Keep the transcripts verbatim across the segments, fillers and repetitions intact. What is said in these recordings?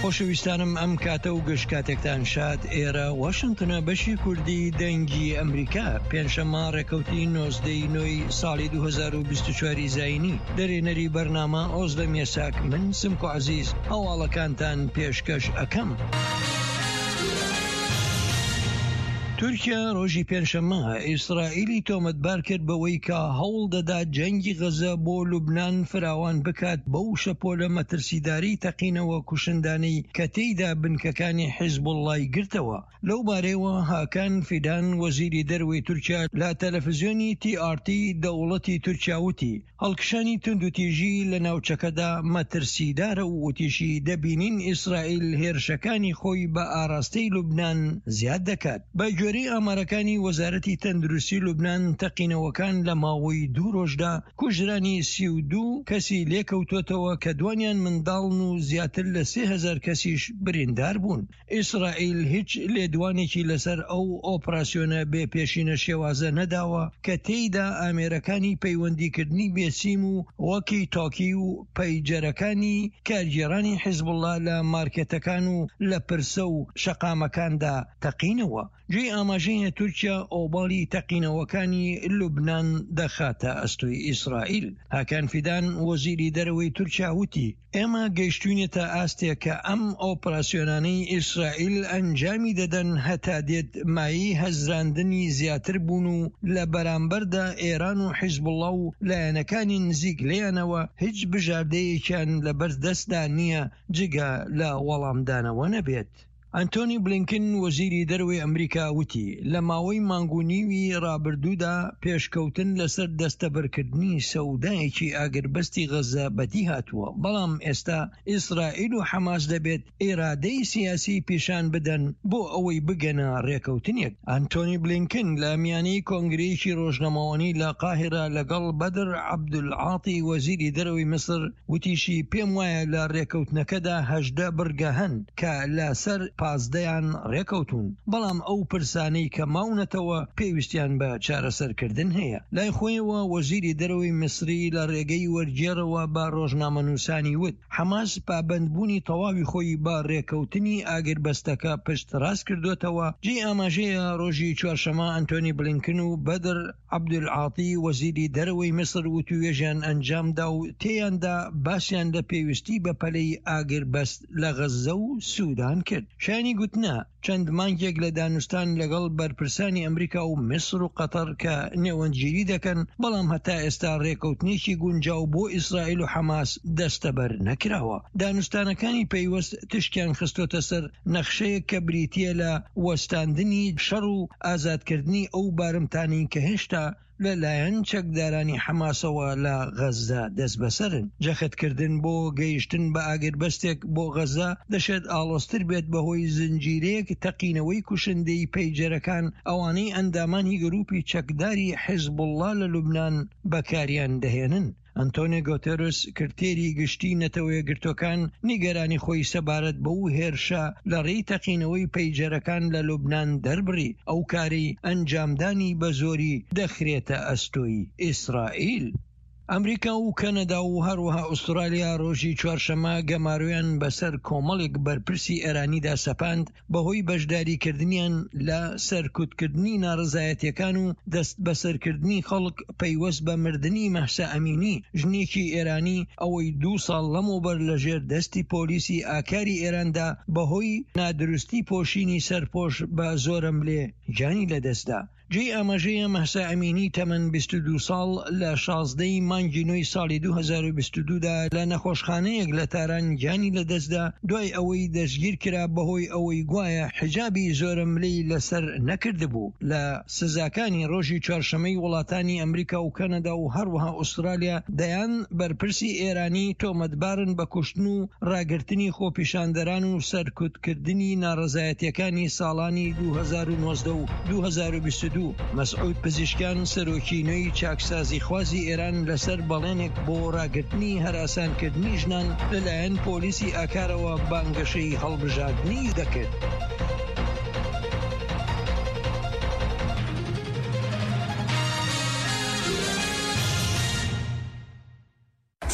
خۆشەویستانم ئەم کاتە و گەشت کاتێکتان شاد. ئێرە واشنگتنە بەشی کوردی دەنگی ئەمریکا پێنجشەممە ڕێکەوتی نۆزدەی نۆی ساڵی دوو هەزار و بیست و چوار زاینی دەرێنەری بەرنامە ئۆزلە مێساک من سمکۆ عەزیز هەواڵەکانتان پێشکەش ئەکەم. تورکیا ڕۆژی پێنجشەممە ئیسرائیلی تۆمەتبار کرد بەوەی کە هەوڵ دەدا جەنگی غەزە بۆ لوبنان فراوان بکات بەو شەپۆلە مەترسیداری تەقینەوە کوشندانەی کە تێیدا بنکەکانی حیزبوڵڵای گرتەوە. لەو بارەیەوە هاکان فیدان وەزیری دەروەی تورکیا لە تەلەڤیزیۆنی تی ئار تی دەوڵەتی تورکیا وتی هەڵکشانی توندوتیژی لە ناوچەکەدا مەترسیدارە و وتیشی دەبینین ئیسرائیل هێرشەکانی خۆی بە ئاراستەی لوبنان زیاد دەکات. جۆرەی ئامارەکانی وەزارەتی تەندروستی لوبنان تەقینەوەکان لە ماوەی دوو ڕۆژدا کوژرانی سی و دوو کەسی لێکەوتوتەوە کە دوانیان منداڵن و زیاتر لە سێ هەزار کەسیش بریندار بوون. ئیسرائیل هیچ لێدوانێکی لەسەر ئەو ئۆپراسیۆنە بێ پێشینە شێوازە نەداوە کە تێیدا ئامێرەکانی پەیوەندیکردنی بێسیم و وەکی تۆکی و پەیجەرەکانی کارگێڕانی حیزبوڵڵا لە مارکێتەکان و لە پرسە و شەقامەکاندا تەقینەوە. جێی ئاماژەیە تورکیا ئۆباڵی تەقینەوەکانی لوبنان دەخاتە ئەستۆی ئیسرائیل. هاکان فیدان وەزیری دەرەوەی تورکیا وتی ئێمە گەیشتوینێتە ئاستێک کە ئەم ئۆپراسیۆنانەی ئیسرائیل ئەنجامی دەدەن هەتا دێت مایی هەزراندنی زیاتر بوون و لە بەرامبەردا ئێران و حیزبوڵڵا و لایەنەکانی نزیک لێیانەوە هیچ بژاردەیەکیان لە بەردەستدا نییە جگە لە وەڵامدانەوە نەبێت. ئەنتۆنی بلینکن وەزیری دەروەی ئەمریکا وتی لە ماوەی مانگونیوی ڕابردوودا پێشکەوتن لەسەر دەستەبەرکردنی سەودایەکی ئاگربەستی غەزە بەدی هاتووە، بەڵام ئێستا ئیسرائیل و حەماس دەبێت ئێرادەی سیاسی پیشان بدەن بۆ ئەوەی بگەنە ڕێکەوتنێک. ئەنتۆنی بلینکن لە میانەی کۆنگرەیەکی ڕۆژنەمەوانی لە قاهرە لەگەڵ بەدر عەبدولعاتی وەزیری دەرەوەی مسر وتیشی پێم وایە لە ڕێکەوتنەکەدا هەژدە بڕگە هەن کە لەسەر پازدەیان ڕێکەوتون، بەڵام ئەو پرسانەی کە ماونەتەوە پێویستیان بە چارەسەرکردن هەیە. لای خۆیەوە وەزیری دەرەوەی مسری لە ڕێگەی وەرگێڕەوە بە ڕۆژنامەنووسانی وت حەماس پابەندبوونی تەواوی خۆی بە ڕێکەوتنی ئاگربەستەکە پشت ڕاست کردوتەوە. جێ ئاماژەیە ڕۆژی چوارشەمە ئەنتۆنی بلینکن و بەدر عەبدولعاتی وەزیری دەرەوەی مسر وتوێژیان ئەنجامدا و تێیاندا باسییان لە پێویستی بە پەلەی ئاگربەست لە غەزە و سوودان کرد. شانی گوتنا چەند مانگێک لە دانوستان لەگەڵ بەرپرسانی ئەمریکا و میسر و قەتەر کە نێوەندگیری دەکەن، بەڵام هەتا ئێستا ڕێکەوتنێکی گونجاو بۆ ئیسرائیل و حەماس دەستەبەر نەکراوە. دانوستانەکانی پەیوەست تشکیان خستۆتە سەر نەخشەیە کە بریتیە لە وەستاندنی شەڕ و ئازادکردنی ئەو بارمتانی کە هێشتا لەلایەن چەکدارانی حەماسەوە لە غەزە دەست بەسەرن. جەختکردن بۆ گەیشتن بە ئاگربەستێک بۆ غەزە دەشێت ئاڵۆزتر بێت بەهۆی زنجیرەیەک تەقینەوەی کوشندەی پەیجەرەکان ئەوانەی ئەندامانی گروپی چەکداری حیزبوڵڵا لە لوبنان بەکاریان دەهێنن. ئەنتۆنیۆ گوتێرس کردێری گشتی نەتەوەیە گرتوەکان نیگەرانی خۆی سەبارەت بەو هێرشە لە ڕێی تەقینەوەی پەیجەرەکان لە لوبنان دەربڕی ئەو کاری ئەنجامدانی بە زۆری دەخرێتە ئەستۆی ئیسرائیل. ئەمریکا و کەنەدا و هەروەها ئوسترالیا ڕۆژی چوارشەمە گەمارویان بەسەر کۆمەڵێک بەرپرسی ئێرانیدا سەپاند بەهۆی بەشداریکردنیان لە سەرکوتکردنی ناڕزایەتیەکان و دەست بەسەرکردنی خەڵک پەیوەست بە مردنی مەحسا ئەمینی، ژنێکی ئێرانی ئەوەی دوو ساڵ لەمەوبەر لەژێر دەستی پۆلیسی ئاکاری ئێراندا بەهۆی نادروستی پۆشینی سەرپۆش بە زۆرم لێ جانی لەدەستدا. جێ ئاماژەیە مەحسا ئەمینی تەمەن بیست و دوو ساڵ لە شازدەی مانگی نۆی ساڵی دوو هەزار و بیست و دوودا لە نەخۆشخانەیەک لە تاران گیانی لەدەستدا دوای ئەوەی دەستگیر کرا بەهۆی ئەوەی گوایە حجابی زۆرەملەی لەسەر نەکردبوو. لە سزاکانی ڕۆژی چوارشەمەی وڵاتانی ئەمریکا و کەنەدا و هەروەها ئوسترالیا دەیان بەرپرسی ئێرانی تۆمەتبارن بە کوشتن و ڕاگرتنی خۆپیشاندەران و سەرکوتکردنی ناڕزایەتیەکانی ساڵانی دوو هەزار و نۆزدە و دوو هەزار و بیست و دوو. مەسعود پزیشکان سەرۆکی نوێی چاکسازی خوازی ئێران لەسەر بەڵێنێک بۆ ڕاگرتنی هەراسانکردنی ژنان لەلایەن پۆلیسی ئاکارەوە بانگەشەی هەڵبژاردنی دەکرد.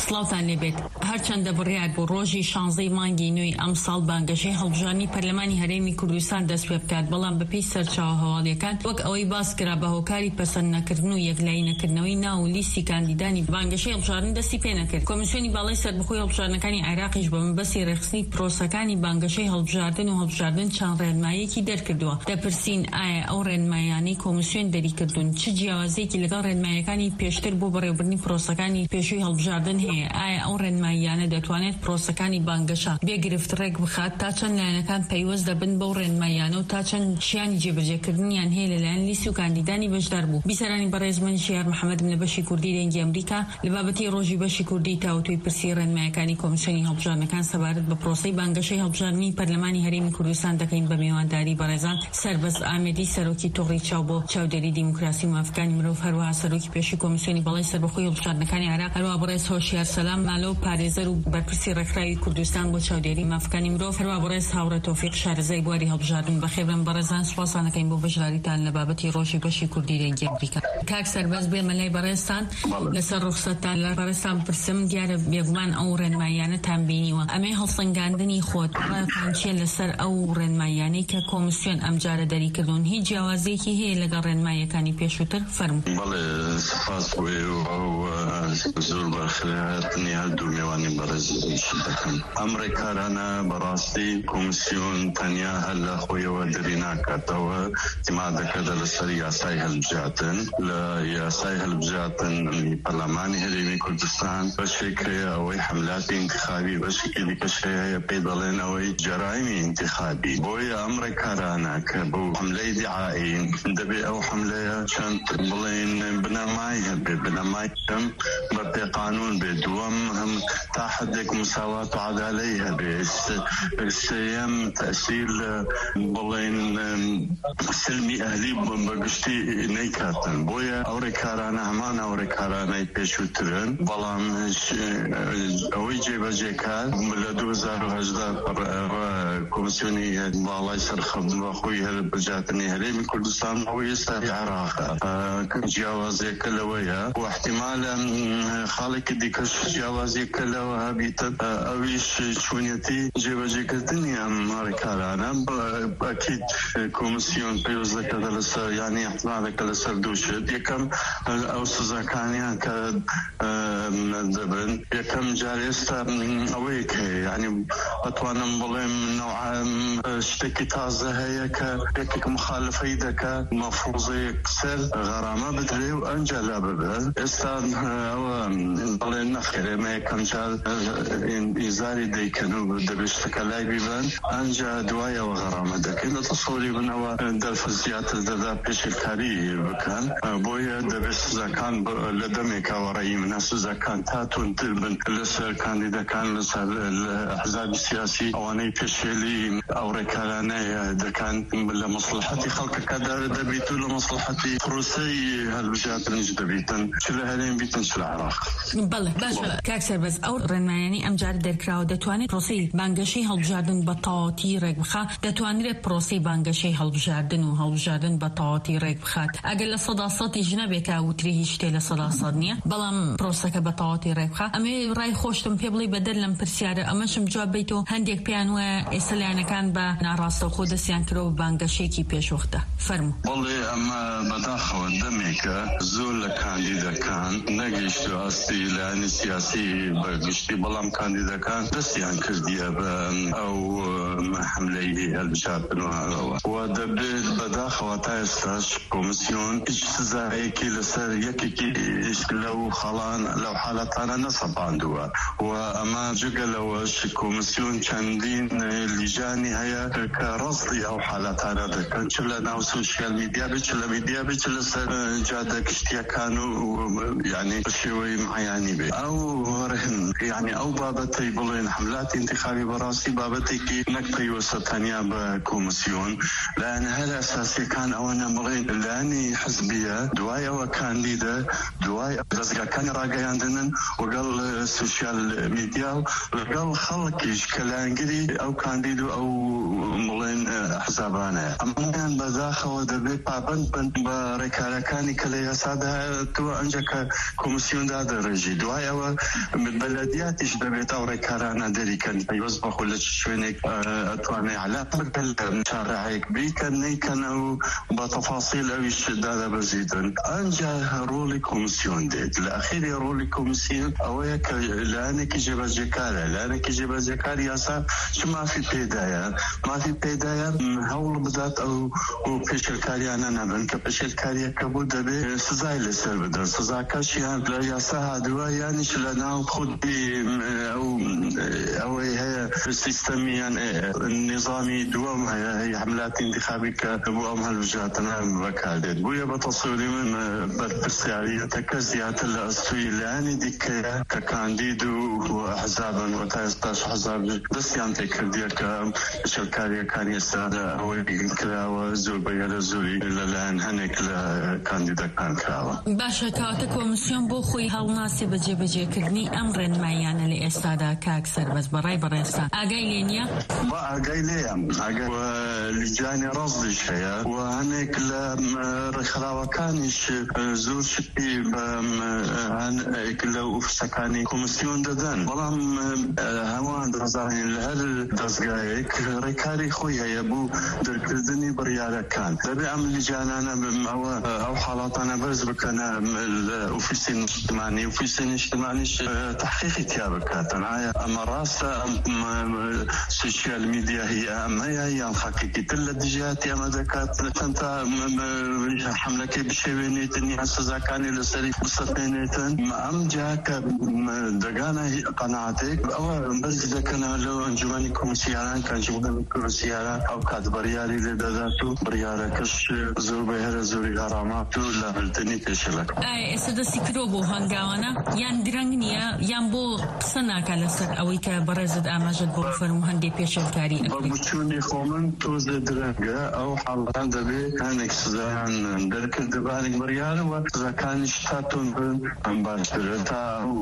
سڵاوتان لێبێت هەرچەندە بڕیار بۆ ڕۆژی شانزەی مانگی نوێی ئەم ساڵ بانگەشەی هەڵبژاردننی پەرلەمانی هەرێمی کوردستان دەست پێ بکات، بەڵام بەپێی سەرچاوە هەواڵیەکان وەک ئەوەی باس کرا بە هۆکاری پەسەند نەکردن و یەکلایی نەکردنەوەی ناو و لیستی کاندیدانی بانگەشەی هەڵبژاردن دەستی پێ نەکرد. کۆمیسیۆنی باڵای سەربەخۆی هەڵبژاردنەکانی عێراقیش بە مەبەستی ڕێخستنی پرۆسەکانی بانگەشەی هەڵبژاردن و هەڵبژاردن چەند ڕێنماییەکی دەرکردووە. دەپرسین ئایا ئەو ڕێنمایانەی کۆمیسیۆن دەریکردوون چ جیاوازێکی لەگەڵ ڕێنمایەکانی پێشتر بۆ بەڕێوەبردننی پرۆسەکانی پێشووی هەڵبژاردن هەیە؟ ئایا ئەو ڕێنماییانە دەتوانێت پرۆسەکانی بانگەشە بێگرفت ڕێک بخات تا چەند لایەنەکان پەیوەست دەبن بەو ڕێنماییانە و تا چەند شیانی جێبەجێکردنیان هەیە لەلایەن لیستی و کاندیدانی بەشدار بوو. بیسەرانی بەڕێز من شیار محەممەدم لە بەشی کوردی دەنگی ئەمریکا لە بابەتی ڕۆژی بەشی کوردی تاوتوی پرسی ڕێنمایەکانی کۆمیسیۆنی هەڵبژاردنەکان سەبارەت بە پرۆسەی بانگەشەی هەڵبژاردننی پەرلەمانی هەرێمی کوردستان دەکەین بە میوانداری بەڕێزان سەربەز ئامێدی سەرۆکی تۆڕی چاو بۆ چاودێری دیموکراسی و مافەکانی مرۆڤ، هەروەها سەرۆکی پێشووی کۆمیسیۆنی بەڵای سەربەخۆی هەڵبژاردنەکانی عێراق، هەروەها بەڕێز هۆشیار سەلام مالۆ پارێزەر و بەرپرسی ڕێکخراوی کوردستان بۆ چاودێری مافەکانی مرۆڤ، هەروەها بەڕێز هاوڕێ تۆفیق شارەزای بواری هەڵبژاردن. بەخێربن بەڕێزان سوپاسان دەکەین بۆ بەشداریتان لە بابەتی ڕۆژی بەشی کوردی دەنگی ئەمریکا. کاک سەربەز بێمە لای بەڕێزتان لەسەر ڕوخسەتتان لە بەڕێزتان پرسم دیارە بێگومان ئەو ڕێنماییانەتان بینیوە، ئەمێ هەڵسەنگاندنی خۆت ڕێتان چیە لەسەر ئەو ڕێنماییانەی کە کۆمیسیۆن ئەمجارە دەریکردوون؟ هیچ جیاوازێکی هەیە لەگەڵ ڕێنماییەکانی پێشووتر؟ فەرموو. بەڵێ سپاس بۆی و زۆر بەخێرهاتنی هەردوو میوانی بەڕێز دەکەم. ئەم ڕێکارانە بەڕاستی کۆمیسیۆن تەنیا هەر لە خۆیەوە دەری ناکاتەوە، تیما دەکەدە لەسەر یاسای هەڵبژاردن. لە یاسای هەڵبژاردن پەرلەمانی هەرێمی کوردستان بەشێک هەیە ئەوەی حملاتی انتخابی، بەشێکی دیکەش هەیە پێی دەڵێن ئەوەی جەرایمی انتخابی. بۆیە ئەم ڕێکارانە کە بۆ حملەی دیعایی دەبێ ئەو حملەیە چەند بڵێن بنەمای هەبێ، بنەمای کەم بە پێ قانون بێ، دووەم هەم تا حدێک مساوات و عەدالەتی هەبێ، سێیەم تەئسیر بڵێن سلمی ئەهلی بەگشتی نەیکاتن. بۆیە ئەو ڕێکارانە هەمان ئەو ڕێکارانەی پێشووترن، بەڵام ئەوەی جێبەجێکات لە دوو هەزار و هەژدە کۆمیسیۆنی باڵای سەرخەڵبژاردنی هەڵبژاردنی هەرێمی کوردستان ئەوەی ئێستا عێراقە جیاوازێکە لەوەیە و احتیمالە خاڵێکی دیکەش جیاوازێکە لەوە هەبیتە، ئەویش چوونەتی جێبەجێکردنی ئەم ڕێکارانە. ئەکید کۆمیسیۆن پێویست دەکات لەسەر یانی احتیمالێکە لەسەر دوو شت. یەکەم ئەو سزاکانیان کە دەبن، یەکەم جار ئێستا ئەوەیەک هەیە، یعنی ئەتوانم بڵێم شتێکی تازە هەیە کە یەکێک مخالفەی دەکات مەفروضەیەک سەر غەرامە بدرێ و ئەنجا لا ببێت. ئێستا ئەوە بڵێن نەخێر، ئێمە یەکەم جار ئیزاری دەیکەن و دەبێت شتەکە لای بیبن، ئەنجا دوایەوە غەرامە دەکەن. لە تەسەوری بنەوە دەرفە زیاتر دەدا پێشکاری بکەن. بۆیە دەبێت سزاکان لە دەمێکەوە ڕێی منە سزاکان تا تونتر بن لەسەر کاندیدەکان، لەسەر ئەحزابی سیاسی ئەوانەی پێشێلی ئەو ڕێکارانەیە دەکەن لە مەسلحەتی خەڵکەکە دەبیت و لە مەسلحەتی پرۆسەی هەڵبژاردنیش دەبیتن، چ لە هەرێم بیتن چ لە عێراق. بەڵێ باشە کاک سەربەز، ئەو ڕێنماییانەی ئەمجار دەرکراوە دەتوانێت پرۆسەی بانگەشەی هەڵبژاردن بە تەواوەتی ڕێک بخات؟ دەتوانرێت پرۆسەی بانگەشەی هەڵبژاردن و هەڵبژاردن بە تەواوەتی ڕێک بخات؟ ئەگەر لە سەدا سەدیش نەبێت تا وتری هیچ شتێ لە سەدا سەد نییە، بەڵام پرۆسەکە بە تەواوەتی ڕێک بخات. ئەمێ ڕای خۆشتم پێ بڵێ بەدەر لەم پرسیارە، ئەمەشم جواب بیتەوە هەندێک پێیان وایە ئێستا لایەنەکان بە ناڕاستە خۆ دەستیان کردەوە بانگەشێکی پێشوەختە. فەرموو. بەڵێ ئەمە بەداخەوە دەمێکە زۆر لە کاندیدەکان نەگەیشت و ئاستی لایەنی سیاسی بەگشتی، بەڵام کاندیدەکان دەستیان کردیە بە ئەو حملەی هەڵبژاردنەوە و دەبێت بەداخەوە تا ئێستاش کۆمیسیۆن هیچ سزایەکی لەسەر یەکێکی لەو خەڵان لەو حالەتانە نەسەپاندووە و ئەمە جگە لەوەش کۆمیسیۆن چەندین لیژانی هەیە کە ڕاستی ئەو حالەتانە دەکەن، چ لە ناو سۆشیال میدیا بێت، چ لە میدیا بێت، چ لەسەر جادە گشتیەکان و یعنی بە شێوەی معیانی بێت. ئەو یعنی ئەو بابەتەی بڵێن حملاتی انتخابی بەڕاستی بابەتێکی نەک پەیوەستە تەنیا بە کۆمیسیۆن، لایەنە هەر ئەساسیەکان ئەوەنە بڵێن لایەنی حزبیە، دوای ئەوە کاندیدە، دوای دەزگاکانی ڕاگەیاندنی گەیاندنن وەگەڵ سوشیال مێدیا و لەگەڵ خەڵکیش کە لایەنگری ئەو کاندید و ئەو مڵێن حزابانەیە ئەمەیان بەداخەوە دەبێت پابند بن بە ڕێکارەکانی کە لە یاسادا تۆ ئەنجە کە کۆمیسیۆندا دەڕێژی دوای ئەوە بەلەدیاتیش دەبێت ئەو ڕێکارانە دەریکەن پەیوەست بەخۆ لە شوێنێک ئەتوانێ عەلاق بکەن چارەیەک بیکەن نەیکەنە و بە تەفاسیل ئەویش دادەبەزیدن ئەنجا ڕۆڵی کۆمیسیۆن دێت لە ئەخیری ڕۆڵی کۆمیسیۆن ئەوەیە کە لایەنێکی جێبەجێکارە لایەنێکی جێبەجێکار یاسا چ مافی پێدایە مافی پێدایە هەوڵ بدات ئەو پێشێلکاریانە نەبن کە پێشێلکاریەکە بوو دەبێت سزای لەسەر بدەن سزاکەشیان لە یاسا هادووە یانیش لە ناو خودی ئەوەی هەیە سیستەمیان نظامی دووەم هەیە هەیە حملات انتخابی کە بۆ ئەم هەڵبژاتنە بەکاردێت بوویە بە تەسەوری من بەرپرسیاریەتەکە زیاتر لە ئەستوی لایەنی دیکەیە کە کاندید و حزابن و تا ئێستاش حزاب دەستیان پێکردیە کە پێشێلکاریەکان ئێستا ئەوەی کراوە زۆر بەیەرە زۆری لەلایەن هەنێک لە کاندیدەکان کراوە. باشە کاتە کۆمیسیۆن بۆ خۆی هەڵناسی بە جێبەجێکردنی ئەم ڕێنماییانە لە ئێستادا کاک سەربەز بەڕای بەڕێستان ئاگای لێ نییە؟ با ئاگای لێیە لیجانی ڕاستیش هەیە و هەنێک لە ڕێکخراوەکانیش زۆر شتی لە ئوفسەکانی کۆمیسیۆن دەدەن بەڵام هەمووان دەزانین لە هەر دەستگایەک ڕێکاری خۆی هەیە بوو دەرکردنی بڕیارەکان دەبێت ئەم لیجانانە ئەوە ئەو حاڵاتانە بەرز بکەنە لە ئۆفیسی نیشتمانی ئۆفیسی نیشتمانیش تحقیقی تیا بکاتن ئایا ئەمە ڕاستە سوشیال میدیا هی ئەمەیە یان خەڵکێکی تر لە دژاتی ئەمە دەکات چەندتا حملەکەی بشێوێنێتن یان سزاکانی لەسەری بسەپێنێتن ئەم جا کە دەگانە قەناعەتێک ئەوە بەرز دەکەنە لەو ئەنجومەنی کۆمیسیاران کە ئەنجومەنی کۆمیسیاران ئەو کات بڕیاری لێ دەدات و بڕیارەکەش زۆر بەهێرە زۆری هەڕامات و لە هەلتنی پێشەلەکە. ئێستا دەستی کرۆ بۆ هەنگاوانە یان درەنگ نییە یان بۆ قسە ناکات لەسەر ئەوەی کە بەڕێزت ئاماژەت بۆ فەرموو هەندێک پێشێلکاری ئەکرێت؟ بەچوونی خۆ من تۆزە درەنگە ئەو حاڵان دەبێت هەندێک سزایان دەرکردبانێک بڕیارەوە سزاکانیش تا تۆن بن ئەم باشترە تا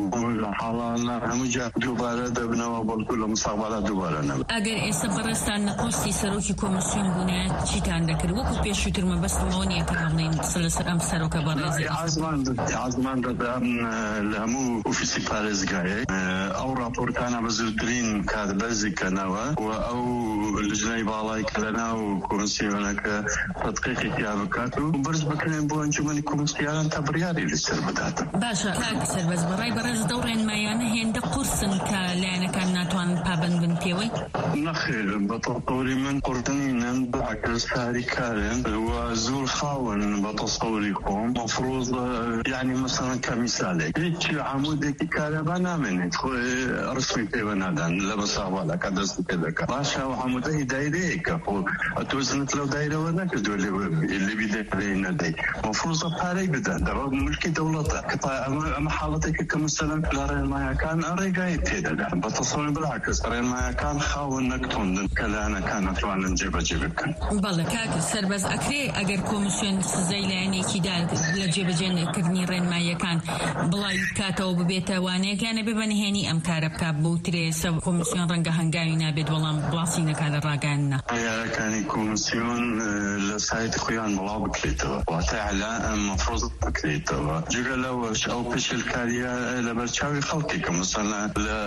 حاڵانە هەموو جا دووبارە دەبنەوە بەڵکو لە مستەقبەڵا دووبارە نەبن. ئەگەر ئێستا بەڕێستان نەپۆستی سەرۆکی کۆمیسیۆن بوونە چیتان دەکرد؟ وەکو پێشووتر مەبەستمەوە نییە کە هەڵنین قسە لەسەر ئەم سەرۆکە بەڕێزی عازمان دەدەم لە هەموو ئۆفیسی پارێزگایەک ئەو راپۆرتانە بە زووترین کات بەرزیکەنەوە و ئەو لجنەی باڵای کە لەناو کۆمیسیۆنەکە تەدقیقی تیا بکات و بەرز بکرێن بۆ ئەنجومەنی کۆمیسیاران تا بڕیاری لەسەر بداتن. باشە کاک سەربەز بەڕای بەڕێز دەو ڕێنمایانە هێندە قورسن کە لایەنەکان ناتوانن پابەند بن پێوەی؟ نەخێر بە تەوری من قورتنینن بەعکس تاریکارن و زۆر خاون بە تەسەوری خۆم مەفروض یعنی مەسەڵەن کە میسالێک هیچ عەمودێکی کارەبا نامێنێت خۆی ڕسمی پێوە نادان لە مەساوالەکە دەستی پێ دەکات باشە ئەو عەمودەی دایرەیەکە خۆ ئەتوزنت لەو دایرەوە نەکردووە لێوی دەکرێ نەدەی مەفروضە پارەی بدەن دەڕۆ ملکی دەوڵەتە کە ئەمە حاڵەتێکە کە مەسەڵەن لە ڕێنمایەکان ڕێگای تێدەدان بە تەسەوری بڵاکەس ڕێنمایەکان خاوەن نەکتۆندن کە لایەنەکان نەتوانن جێبەجێ بکەن. بەڵێ کاک سەربەز ئەکرێ ئەگەر کۆمیسیۆن سزای لایەنێکیدا لە جێبەجێکردنی ڕێنماییەکان بڵاوی بکاتەوە ببێتە وانەیەکیانە ببەنهێنی ئەم کارە بکات بۆ ترێسە کۆمیسیۆن ڕەنگە هەنگاوی نابێت وەڵام بڵاسی نەکات لە ڕاگەاندنا. یارەکانی کۆمیسیۆن لە سایت خۆیان بڵاو بکرێتەوە واتە عەلا مەفروض بکرێتەوە جگە لەوەش ئەو پێشێلکاریە لە بەرچاوی خەڵکێکە مەسەڵەن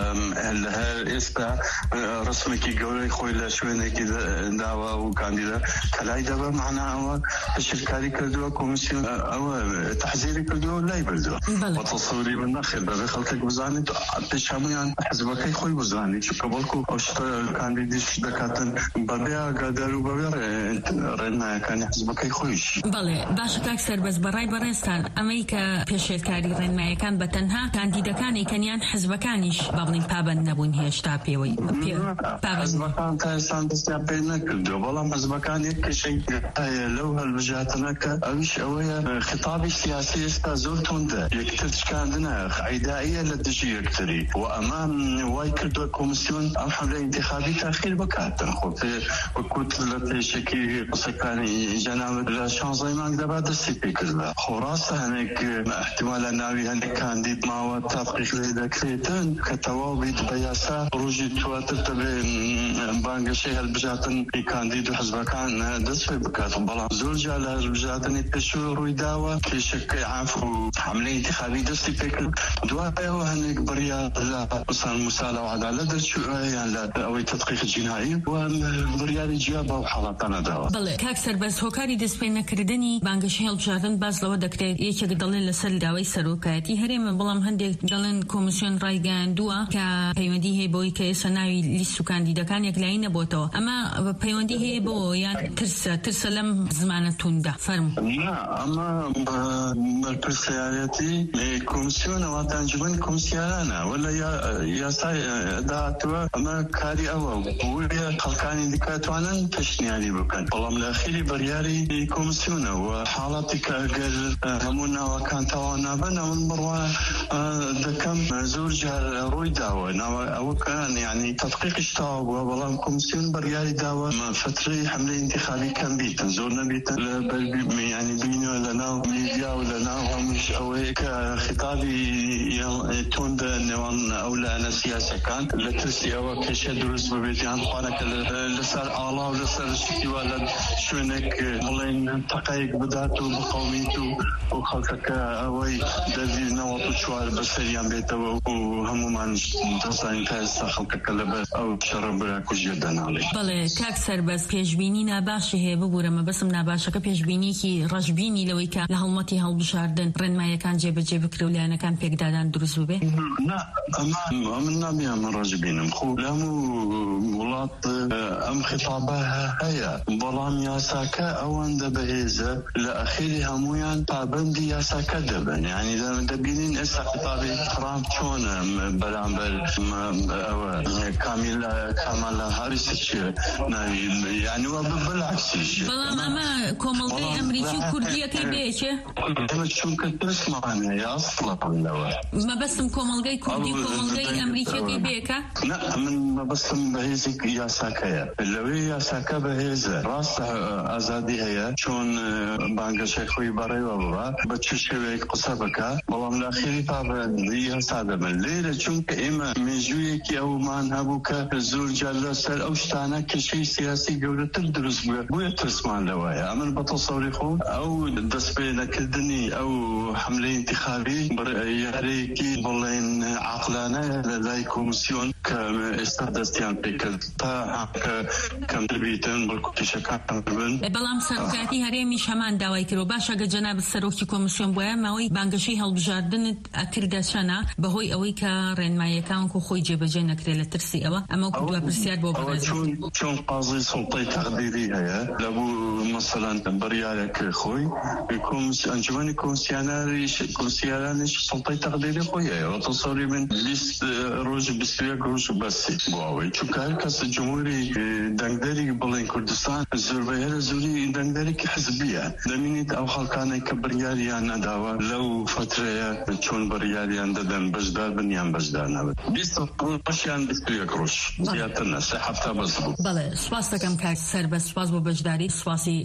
لە هەر ئێستا ڕسمێکی گەورەی خۆی لە شوێنێکی داوە و کاندیدا کەلای دەبە معنە ئەوە پێشێلکاری کردووە کۆمیسیۆن ئەوە تەحزیری کردووە لای بردووە بە تەسەوری من نەخێر بەبێ خەڵکێک بزانێت پێش هەموویان حزبەکەی خۆی بزانێت چونکە بەڵکو ئەو شتە کاندیدیش دەکاتن بەبێ ئاگادار و بەبێ ڕێنمایەکانی حزبەکەی خۆیش. بەڵێ باشە کاک سەربەز بەڕای بەڕێستان ئەمەی کە پێشێلکاری ڕێنمایەکان بە تەنها کاندیدەکانی کەنیان حزبەکانیش با بڵین پابەند نەبوون هێشتا پێوەی حزبەکان تا ئێستا دەستیان پێ نەکردووە بەڵام حزبەکان یەک کێشەی لەو هەڵبژاتنەکە ئەویش ئەوەیە خطابی سیاسی ئێستا زۆر توندە یەکتر چکاندنە عیدائیە لە دژی یەکتری و ئەمە وای کردووە کۆمیسیۆن ئەم حملە انتخابی تاخیر بکاتن خۆ وەکوت لە پێشێکی قسەکانی جەناب لە شانزەی مانگ دەبا دەستی پێ کردووە خۆ ڕاستە هەنێک احتیمالە ناوی هەندێک کاندید ماوە تاقیق لێ دەکرێتن کە تەواو بیت بە یاسا ڕۆژی دواتر دەبێ بانگەشەی هەڵبژاتن کاندید و حزبەکان دەست پێ بکات بەڵام زۆر جار لە هەڵبژاتنی پێشوو ڕووی داوە کێشەکەی عفو و حملەی انتخابی دەستی پێکرد دوایەوە هەندێک بڕیار لە مثلا موسالە و عەدالەت دەرچووە یان لە ئەوەی تەدقیق جینایی و بڕیاری جیا بەو حاڵەتانە داوە. بەڵێ کاک سەربەز هۆکاری دەستپێنەکردنی بانگەشەی هەڵبژاردن باز لەوە دەکرێت یەکێک دەڵێن لەسەر داوای سەرۆکایەتی هەرێمە بەڵام هەندێک دەڵێن کۆمیسیۆن ڕایگەیاندووە کە پەیوەندی هەیە بەوەی کە ئێستا ناوی لیست و کاندیدەکان یەکلایی نەبووەتەوە ئەمە پەیوەندی هەیە بەوە یان ترسە ترسە لەم زمانە توندە فەرموو. ئەمە بەرپرسیارەتی کۆمیسیۆنە واتە ئەنجومەنی کۆمیسیارانە وەلا یاسای داهاتووە ئەمە کاری ئەوە بۆیە خەڵکانی دیکاتوانن پێشنیاری بکەن بەڵام لە ئەخیری بەریاری کۆمیسیۆنە و حاڵاتی کە ئەگەر هەموو ناوەکان تاوا نابن ئەمن بڕوا دەکەم زۆر جار ڕووی داوە ناوە ئەوەکان یعنی تەدقیقیش تاوا بووە بەڵام کۆمیسیۆن بەریاری داوە فترەی حملەی انتخابی کەم بیتن زۆر نەبیتن یعنی بینوە لە ناو میدیا و لە ناو هەمووش ئەوەیە کە خیتابی تۆندە نێوان ئەو لایەنە سیاسەکان لە ترسی ئەوە کێشە دروست ببێت یان خوانەکە لەسەر ئاڵا و لەسەر شتیوا لە شوێنێک بڵێن تەقایەک بدات و بقەومیت و و خەڵکەکە ئەوەی دەردینەوە و چوار بەسەریان بێتەوە و هەمومان دەزانین تا ئێستا خەڵکەکە لەبەر ئەو شەڕە برا کوژێ دەناڵێ. بەڵێ کاک سەربەز پێشبینی ناباشی هەیە ببوورەمە بەسم ناباشەکە پێشبینیکی ڕەشبینی لەوەی کە لە هەڵمەتی هەڵبژاردن ڕێنمایەکان جێبەجێ بکرێ و لایەنەکان پێکدادان دروست ببێ؟ ئەمە من نابێ من ڕەشبینم خۆ لە هەموو وڵات ئەم خیتابە هەیە بەڵام یاساکە ئەوەندە بەهێزە لە ئەخیری هەمویان پابەندی یاساکە دەبن یعنی دەبینین ئێستا خیتابی ترامپ چۆنە بەرامبەر ئەوە کامالا هاریس چیە ناوی یعنی وە بەلعکسیش بەڵام ئەمە کۆمەڵگەی ئەمریکی و کوردیەکەی بێچێ؟ ئەمە چونکە ترسمان هەیە ئەسڵەن لەوە مەبەستم کۆمەڵگەی کوردی و کۆمەڵگەی ئەمریکیەکەی بێکە؟ نا من مەبەستم بەهێزی یاساکەیە لەوەی یاساکە بەهێزە ڕاستە ئازادی هەیە چۆن بانگەشەی خۆی بەڕێوە بڕا بە چ شێوەیەک قسە بکە بەڵام لە ئەخیری پابەندی هەستا دەبن لێرە چونکە ئێمە مێژوویەکی ئەومان هەبوو کە زۆر جار لەسەر ئەو شتانە کێشەی سیاسی گەورەتر دروست بووە بۆیە ترسمان لەوەیە ئەمن بە تەسەوری خۆم ئەو دەستپێنەکردنی ئەو حملەی انتخابی یارەیەکی بڵێن عاقلانەیە لە لای کۆمیسیۆن کە ئێستا دەستیان پێکرد تا کە کەمتر بیتن بەڵکو کێشەکان ببن. بەڵام سەرۆکایەتی هەرێمیش هەمان داوای کردەوە باشە گە جەناب سەرۆکی کۆمیسیۆن بووە ماوەی بانگەشەی هەڵبژاردنت ئەکردە چەنە بەهۆی ئەوەی کە ڕێنمایەکان و خۆی جێبەجێ نەکرێت لە ترسی ئەوە ئەمە دووە پرسیار بۆ بەڕێز چۆن قازی سوڵتەی تەقدیری هەیە لەبوو مەسەلەن بڕیارێکی خۆی ئەنجومەنی کۆمیسیۆناریش کۆمیسیۆنانیش سوڵتەی تەقدیری خۆی هەیە تەسەوری من لیست ڕۆژ بیست و یەک ڕۆژ بەسی بۆ ئەوەی چونکە هەر کەس جمهوری دەنگدەری بڵێن کوردستان زۆربەی هەرە زۆری دەنگدەرێکی حزبیە دەبینیت ئەو خەڵکانێک کە بڕیاریان نەداوە لەو فترەیە چۆن بڕیاریان دەدەن بەشدار بن یان بەشدار نەبن بیست ڕۆژیان بیست و یەک ڕۆژ زیاتر نە سێ هەفتە بەس بوو. بەڵێ سوپاس دەکەم کاک سەربەز سوپاس بۆ بەشداری سوپاسی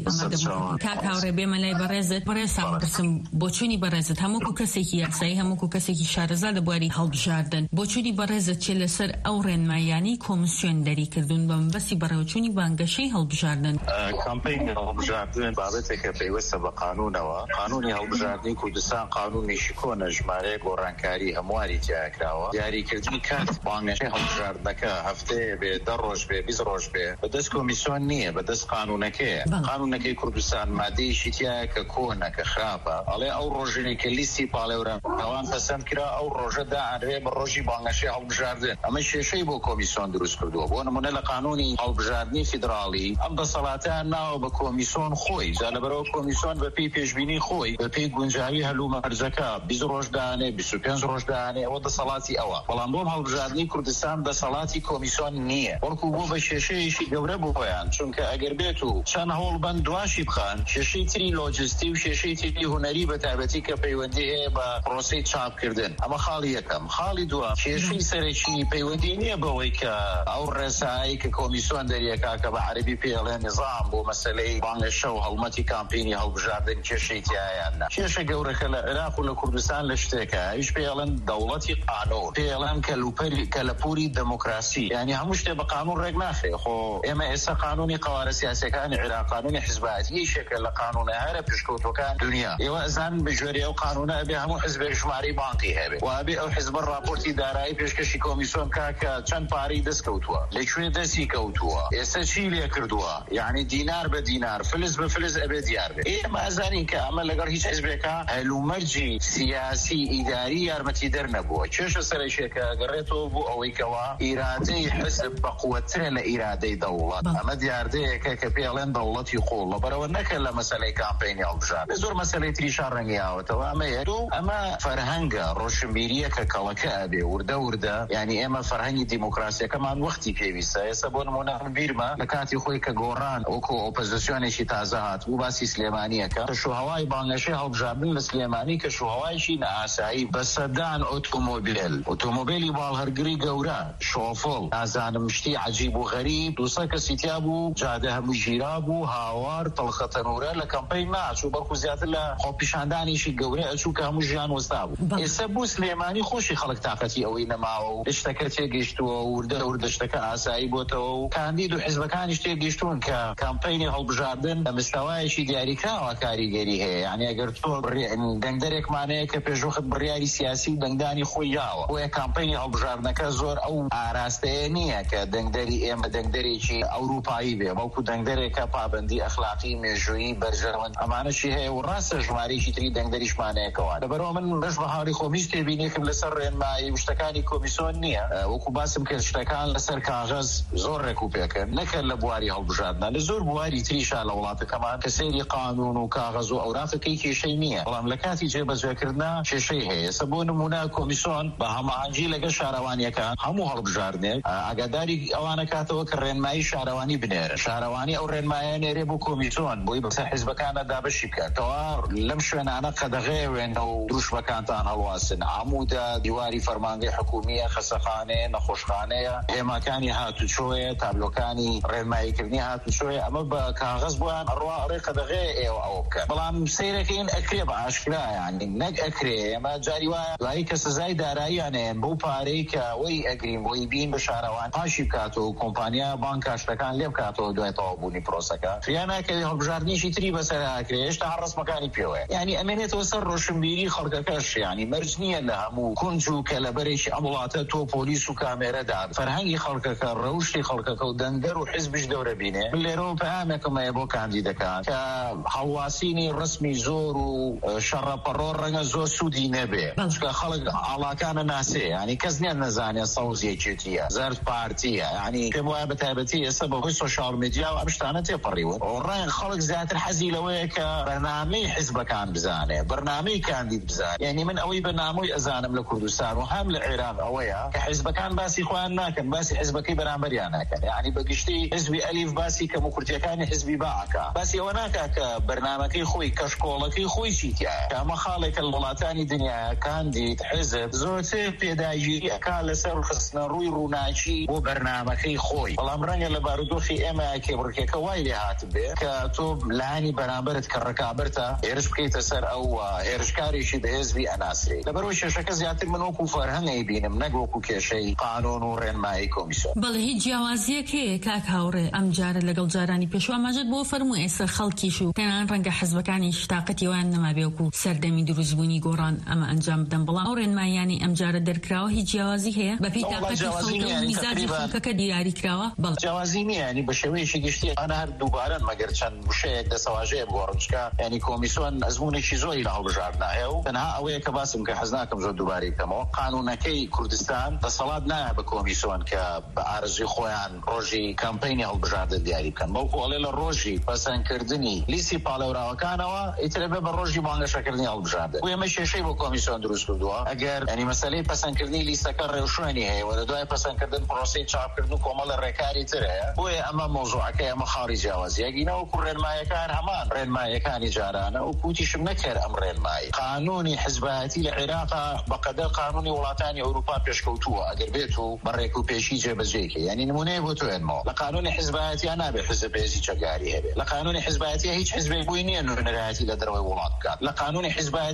کاک هاوڕێ بێمە لای بەڕێزت بەڕێزان پرسم بۆچوونی بەڕێزت هەموو کەسێکی یاسایی هەموو کەسێکی شارەزا لە بواری هەڵبژاردن بۆچوونی بەڕێزت چێ لەسەر ئەو ڕێنمایانی کۆمیسیۆن دەریکردون بە مەبەستی بەڕێوەچوونی بانگەشەی هەڵبژاردن؟ کامپەینی هەڵبژاردن بابەتێکە پێویستە بە قانونەوە قانونی هەڵبژاردنی کوردستان قانونێکی کۆنە ژمارەیە گۆڕانکاری هەمواری تیاکراوە دیاریکردنی کات بانگەشەی هەڵبژاردنەکە هەفتەیە بێ دە ڕۆژ بێ بیست ڕۆژ بێ بەدەست کۆمیسیۆن نییە بەدەست قانونەکەیە قانونەکەی کوردستان مادەیەکی تایە کە کۆنە کە خراپە ئەڵێ ئەو ڕۆژێنێ کە لیستی پاڵێورانەوان پەسەند کرا ئەو ڕۆژەدا ئەنرێ بە ڕۆژی بانگەشەی هەڵبژاردن ئەمە کێشەی بۆ کۆمیسیۆن دروست کردووە بۆ نمونە لە قانونی هەڵبژاردننی فیدراڵی ئەم دەسەڵاتیان ناوە بە کۆمیسیۆن خۆی جا لەبەرەوە کۆمیسیۆن بە پێی پێشبینی خۆی بە پێی گونجاوی هەلومە هەرزەکە بیست ڕۆژ دانێ بیست و پێنج ڕۆژ دانێ ئەوە دەسەڵاتی ئەوە بەڵام بۆم هەڵبژاردننی کوردستان دەسەڵاتی کۆمیسیۆن نییە بەڵکو بۆ بە کێشەیەکی گەورە بۆ خۆیان چونکە ئەگەر بێت و چەند هەوڵ بەن دواشی بخان کێشەی تری لۆجستی و کێشەی تری هونەری بە تایبەتی کە پەیوەندی هەیە بە پرۆسەی چاپکردن ئەمە خاڵی یەکەم خاڵی دووە کێشەی سەرەکی پەیوەندی نییە بەوەی کە ئەو ڕێسایی کە کۆمیسیۆن دەریەکا کە بە عەرەبی پێڵێ نظام بۆ مەسەلەی بانگەشە و هەڵمەتی کامپینی هەڵبژاردن کێشەی تیایانە کێشە گەورەکە لە عێراق و لە کوردستان پێڵان لە شتێکە هیچ پێڵەن دەوڵەتی قانون پێڵەن کەلەپوری دموکراسی یعنی هەموو شتێ بە قانون ڕێک ناخرێ خۆ ئێمە ئێستا قانونی قوارە سیاسەکانی عێراق قانونی حیزبەتی یەکێکە لە قانونە هەرە پێشکەوتوەکان دنیا ئێوە ئەزان بژێری ئەو قانونە ئەبێ هەموو حیزبێک ژمارەی بانکی هەبێ و ئەبێ ئەو حیزبە راپۆرتی دارایی پێشکەشی کۆمیسیۆن کاکە چەند پارەی دەستکەوتووە لەکوێ دەستی کەوتووە ئێستا چی لێ کردووە یعنی دینار بە دینار فلز بە فلز ئەبێ دیار بێ ئێمە ئەزانین کە ئەمە لەگەڵ هیچ حیزبێکە هەلومەرجی سیاسی ئیداری یارمەتی دەرنەبووە کێشە سەرەکێکە گەڕێتەوە بۆ ئەوەی کەوا ئیرادەی حزب بەقووەترە لە ئیرادەی دەوڵەت ئەمە دیاردەیەکە کە پێڵێن دەوڵەتی خۆڵ لەبەرەوە نەکە لە مەسەلەی کامپێنی هەڵبژار زۆر مەسەلەی تریشا ڕەنگیاوەتەوە ئەمە یەدوو ئەمە فەرهەنگە ڕۆشنبیریەکە کەڵەکە ئەبێ وردە وردە یعنی ئێمە فەرهەنگی دیموکراسیەکەمان وەختی پێویستە ئێستا بۆ نمونە بیرمە لە کاتی خۆی کە گۆڕان وەکو ئۆپۆزیسیۆنێکی تازە هات بوو باسی سلێمانیەکە کە شوهەوای بانگەشەی هەڵبژاردن لە سلێمانی کە شوهەوایشی نەئاسایی بە سەدان ئۆتۆمۆبیل ئۆتۆمۆبیلی باڵهەرگری گەورە شۆفڵ نازانم شتی عەجیب و غەریب دووسە کەسی تیا بوو جادە هەموو ژیرا بوو هاوار تەڵخە تەنورە لە کەمپەین ناچوو بەڵکو زیاتر لە خۆپیشاندانیشی گەورە ئەچوو کە هەموو ژیان وەستا بوو ئێستا بوو سلێمانی خۆشی خەڵک تاقەتی ئەوەی نەماوە و شتەکە تێگەیشتووە وردە وردە شتەکە ئاسایی بۆتەوە و کاندید و حیزبەکانیش تێگەیشتوون کە کامپەینی هەڵبژاردن لە مستەوایەکی دیاریکراوە کاریگەری هەیە یعنی ئەگەر تۆ دەنگدەرێکمانەیە کە پێشوخت بڕیاری سیاسی دەنگدانی خۆی یاوە بۆیە کامپەینی هەڵبژاردنەکە زۆر ئەو ئاراستەیە نییە کە دەنگدەری ئێمە دەنگدەرێکی ئەوروپایی بێ بەڵکو دەنگدەرێکە پابەندی ئەخلاقی مێژوویی بەرژەوەند ئەمانەشی هەیە و ڕاستە ژمارەیەکی تری دەنگدەریشمانەیەکەوە لەبەرەوە من بەش بەهاڵی خۆم هیچ تێبینێکم لەسەر ڕێنمایی شتەکانی کۆمیسیۆن نییە وەکو باسم کرد شتەکان لەسەر کاغەز زۆر ڕێک و پێکەن نەکرد لە بواری هەڵبژاردنە لە زۆر بواری تریشا لە وڵاتەکەمان کە سەیری قانون و کاغەز و ئەوراقەکەی کێشەی نییە بەڵام لە کاتی جێبەجێکردنا کێشەی هەیە ئێستا بۆ نمونە کۆمیسیۆن بە هەماهەنگی لەگەڵ شارەوانیەکان هەموو هەڵبژاردنێک ئاگاداری ئەوانە کاتەوە کە ڕێنمایی شارەوانی بنێرە شارەوانی ئەو ڕێنمایە نێرێ بۆ کۆمیسیۆن بۆی بەسەر حیزبەکانە دابەشی بکاتەوە لەم شوێنانە قەدەغێوێنە و دروشمەکانتان هەڵواسن عموودە دیواری فەرمانگەی حکومیە خەسەخانەیە نەخۆشخانەیە هێماکانی هاتوچۆیە تابلۆکانی ڕێنماییکردنی هاتوچۆیە ئەمە بە کاغەز بۆیان ئەڕوا ڕێ قەدەغێ ئێوە ئەوە بکەن بەڵام سەیرەکەین ئەکرێ بە ئاشکرا یعنی نەک ئەکرێ ئێمە جاری وایە دوایی کە سزای داراییانێن بەو پارەی کە وەی ئەگرین بۆی بین بە شارەوان پاشی بکاتەوە و کۆمپانیا بانک کاشتەکان لێ بکاتەوە دوای تەواوبوونی پرۆسەکە فریاناکەوی هەڵبژاردنیشی تری بەسەر ئاکرێ هێشتا هەر ڕسمەکانی پێوەیە یعنی ئەمێنێتەوە سەر ڕۆشنبیری خەڵکەکەش یعنی مەرج نییە لە هەموو کونج و کەلەبەرێکی ئەم وڵاتە تۆ پۆلیس و کامێرەدا فەرهەنگی خەڵکەکە ڕەوشی خەڵکەکە و دەنگدەر و حیزبش دەورە بینێ لێرەوە پەیامێکمەیە بۆ کاندیدەکان کە هەڵواسینی ڕسمی زۆر و شەڕەپەڕۆ ڕەنگە زۆر سوودی نەبێ چکە خەڵک ئاڵاکانە ناسێ ینی کەس نیان نەزانێت سەوزیەکێتیە زەرد پارتیە ینی پێم وایە بە تایبەتی ئێستا بەهۆی سۆشیال میدیا و ئەم شتانە تێپەڕیوە ڕەنگ خەڵک زیاتر حەزی لەوەیە کە بەرنامەی حیزبەکان بزانێ بەرنامەی کاندید بزانێ یعنی من ئەوەی بەنامۆی ئەزانم لە کوردستان و هەم لە عێراق ئەوەیە کە حیزبەکان باسی خۆیان ناکەن باسی حیزبەکەی بەرامبەریان ناکەن یعنی بەگشتی حیزبی ئەلیف باسی کەموکورتیەکانی حیزبی باکە باسی ئەوە ناکا کە بەرنامەکەی خۆی کەشکۆڵەکەی خۆی چیتیایە کە ئەمە خاڵێکە لە وڵاتانی دنیاە کاندید حیزب زۆرتر پێداگیری ئەکا لەسەر خستنە ڕووی ڕووناچی بۆ بەرنامەکەی خۆی بەڵام ڕەنگە لە بارودۆخی ئێمە کێبڕکێکە وای لێ هات بێ کە تۆ لانی بەرامبرت کە ڕکابرتە هێرش بکەیتە سەر ئەو هێرشکاریشی بەهێزبی ئەناسری لەبەرەوەی شێشەکە زیاتر من وەکو فەرهەنگی بینم نەک وەکو کێشەی قانون و ڕێنمایی کۆمیسیۆن بەڵێ هیچ جیاوازیەک هەیە کاک هاوڕێ ئەم جارە لەگەڵ جارانی پێشوا ماژت بۆ فەرموو ئێستا خەڵکیش و تەنان ڕەنگە حەزبەکانی شتاقەتی وان نەما بێ وەکو سەردەمی دروستبوونی گۆڕان ئەمە ئەنجام بدەن بەڵام ئەو ڕێنماییانی ئەم جارە دەرکراوە هیچ جیاوازی هەیە بەپێی تاقەتی خەڵک و میزاجی خەڵکەکە دیاری کراوە بەڵێ جیاوازی نییە ینی بە شێوەیەکی گشتی ئەنا هەر دووبارەن مەگەر چەند وشەیەک دەسەواژەیە بگۆڕنچکە ینی کۆمیسیۆن ئەزمونێکی زۆری لە هەڵبژاردنا هەیە و تەنها ئەوەیە کە باسم کە حەز ناکەم زۆر دووبارەی بکەمەوە قانونەکەی کوردستان دەسەڵات نایە بە کۆمیسیۆن کە بە ئارزوی خۆیان ڕۆژی کامپەینی هەڵبژاردن دیاری بکەن بەڵکو ئەڵێ لە ڕۆژی پەسەندکردنی لیستی پاڵەوراوەکانەوە ئیتر بێ بە ڕۆژی بانگەشەکردنی هەڵبژاردن و ئێمە کێشەی بۆ کۆمیسیۆن دروست کردووە ئەگەر ینی مەسەلەی پەسەندکردنی لیستەکە ڕێوشوێنی هەیە و لە دوای پەسەندکردن پرۆسەی چاپکردن و کۆمەڵە ڕێکاری تر هەیە بۆیە ئەمە مۆزوعەکە ئەمە خاڵی جیاوازیەکینە وەکو ڕێنمایەکان هەمان ڕێنمایەکانی جارانە و کوتیشم نەکرد ئەم ڕێنمایی قانونی حیزبەتی لە عێراقا بەقەدەر قانونی وڵاتانی ئەوروپا پێشکەوتووە ئەگەر بێت و بەڕێک و پێشی جێبەجێکە یعنی نمونەیە بۆ توێنمەوە لە قانونی حیزبەتیان نابێت حیزب هێزی چەکداری هەبێت لە قانونی حیزبەتی هیچ حیزبێک بووی نییە نوێنەرایەتی لە دەرەوەی وڵات بکات لە قانونی حیزبەتی ئەبێ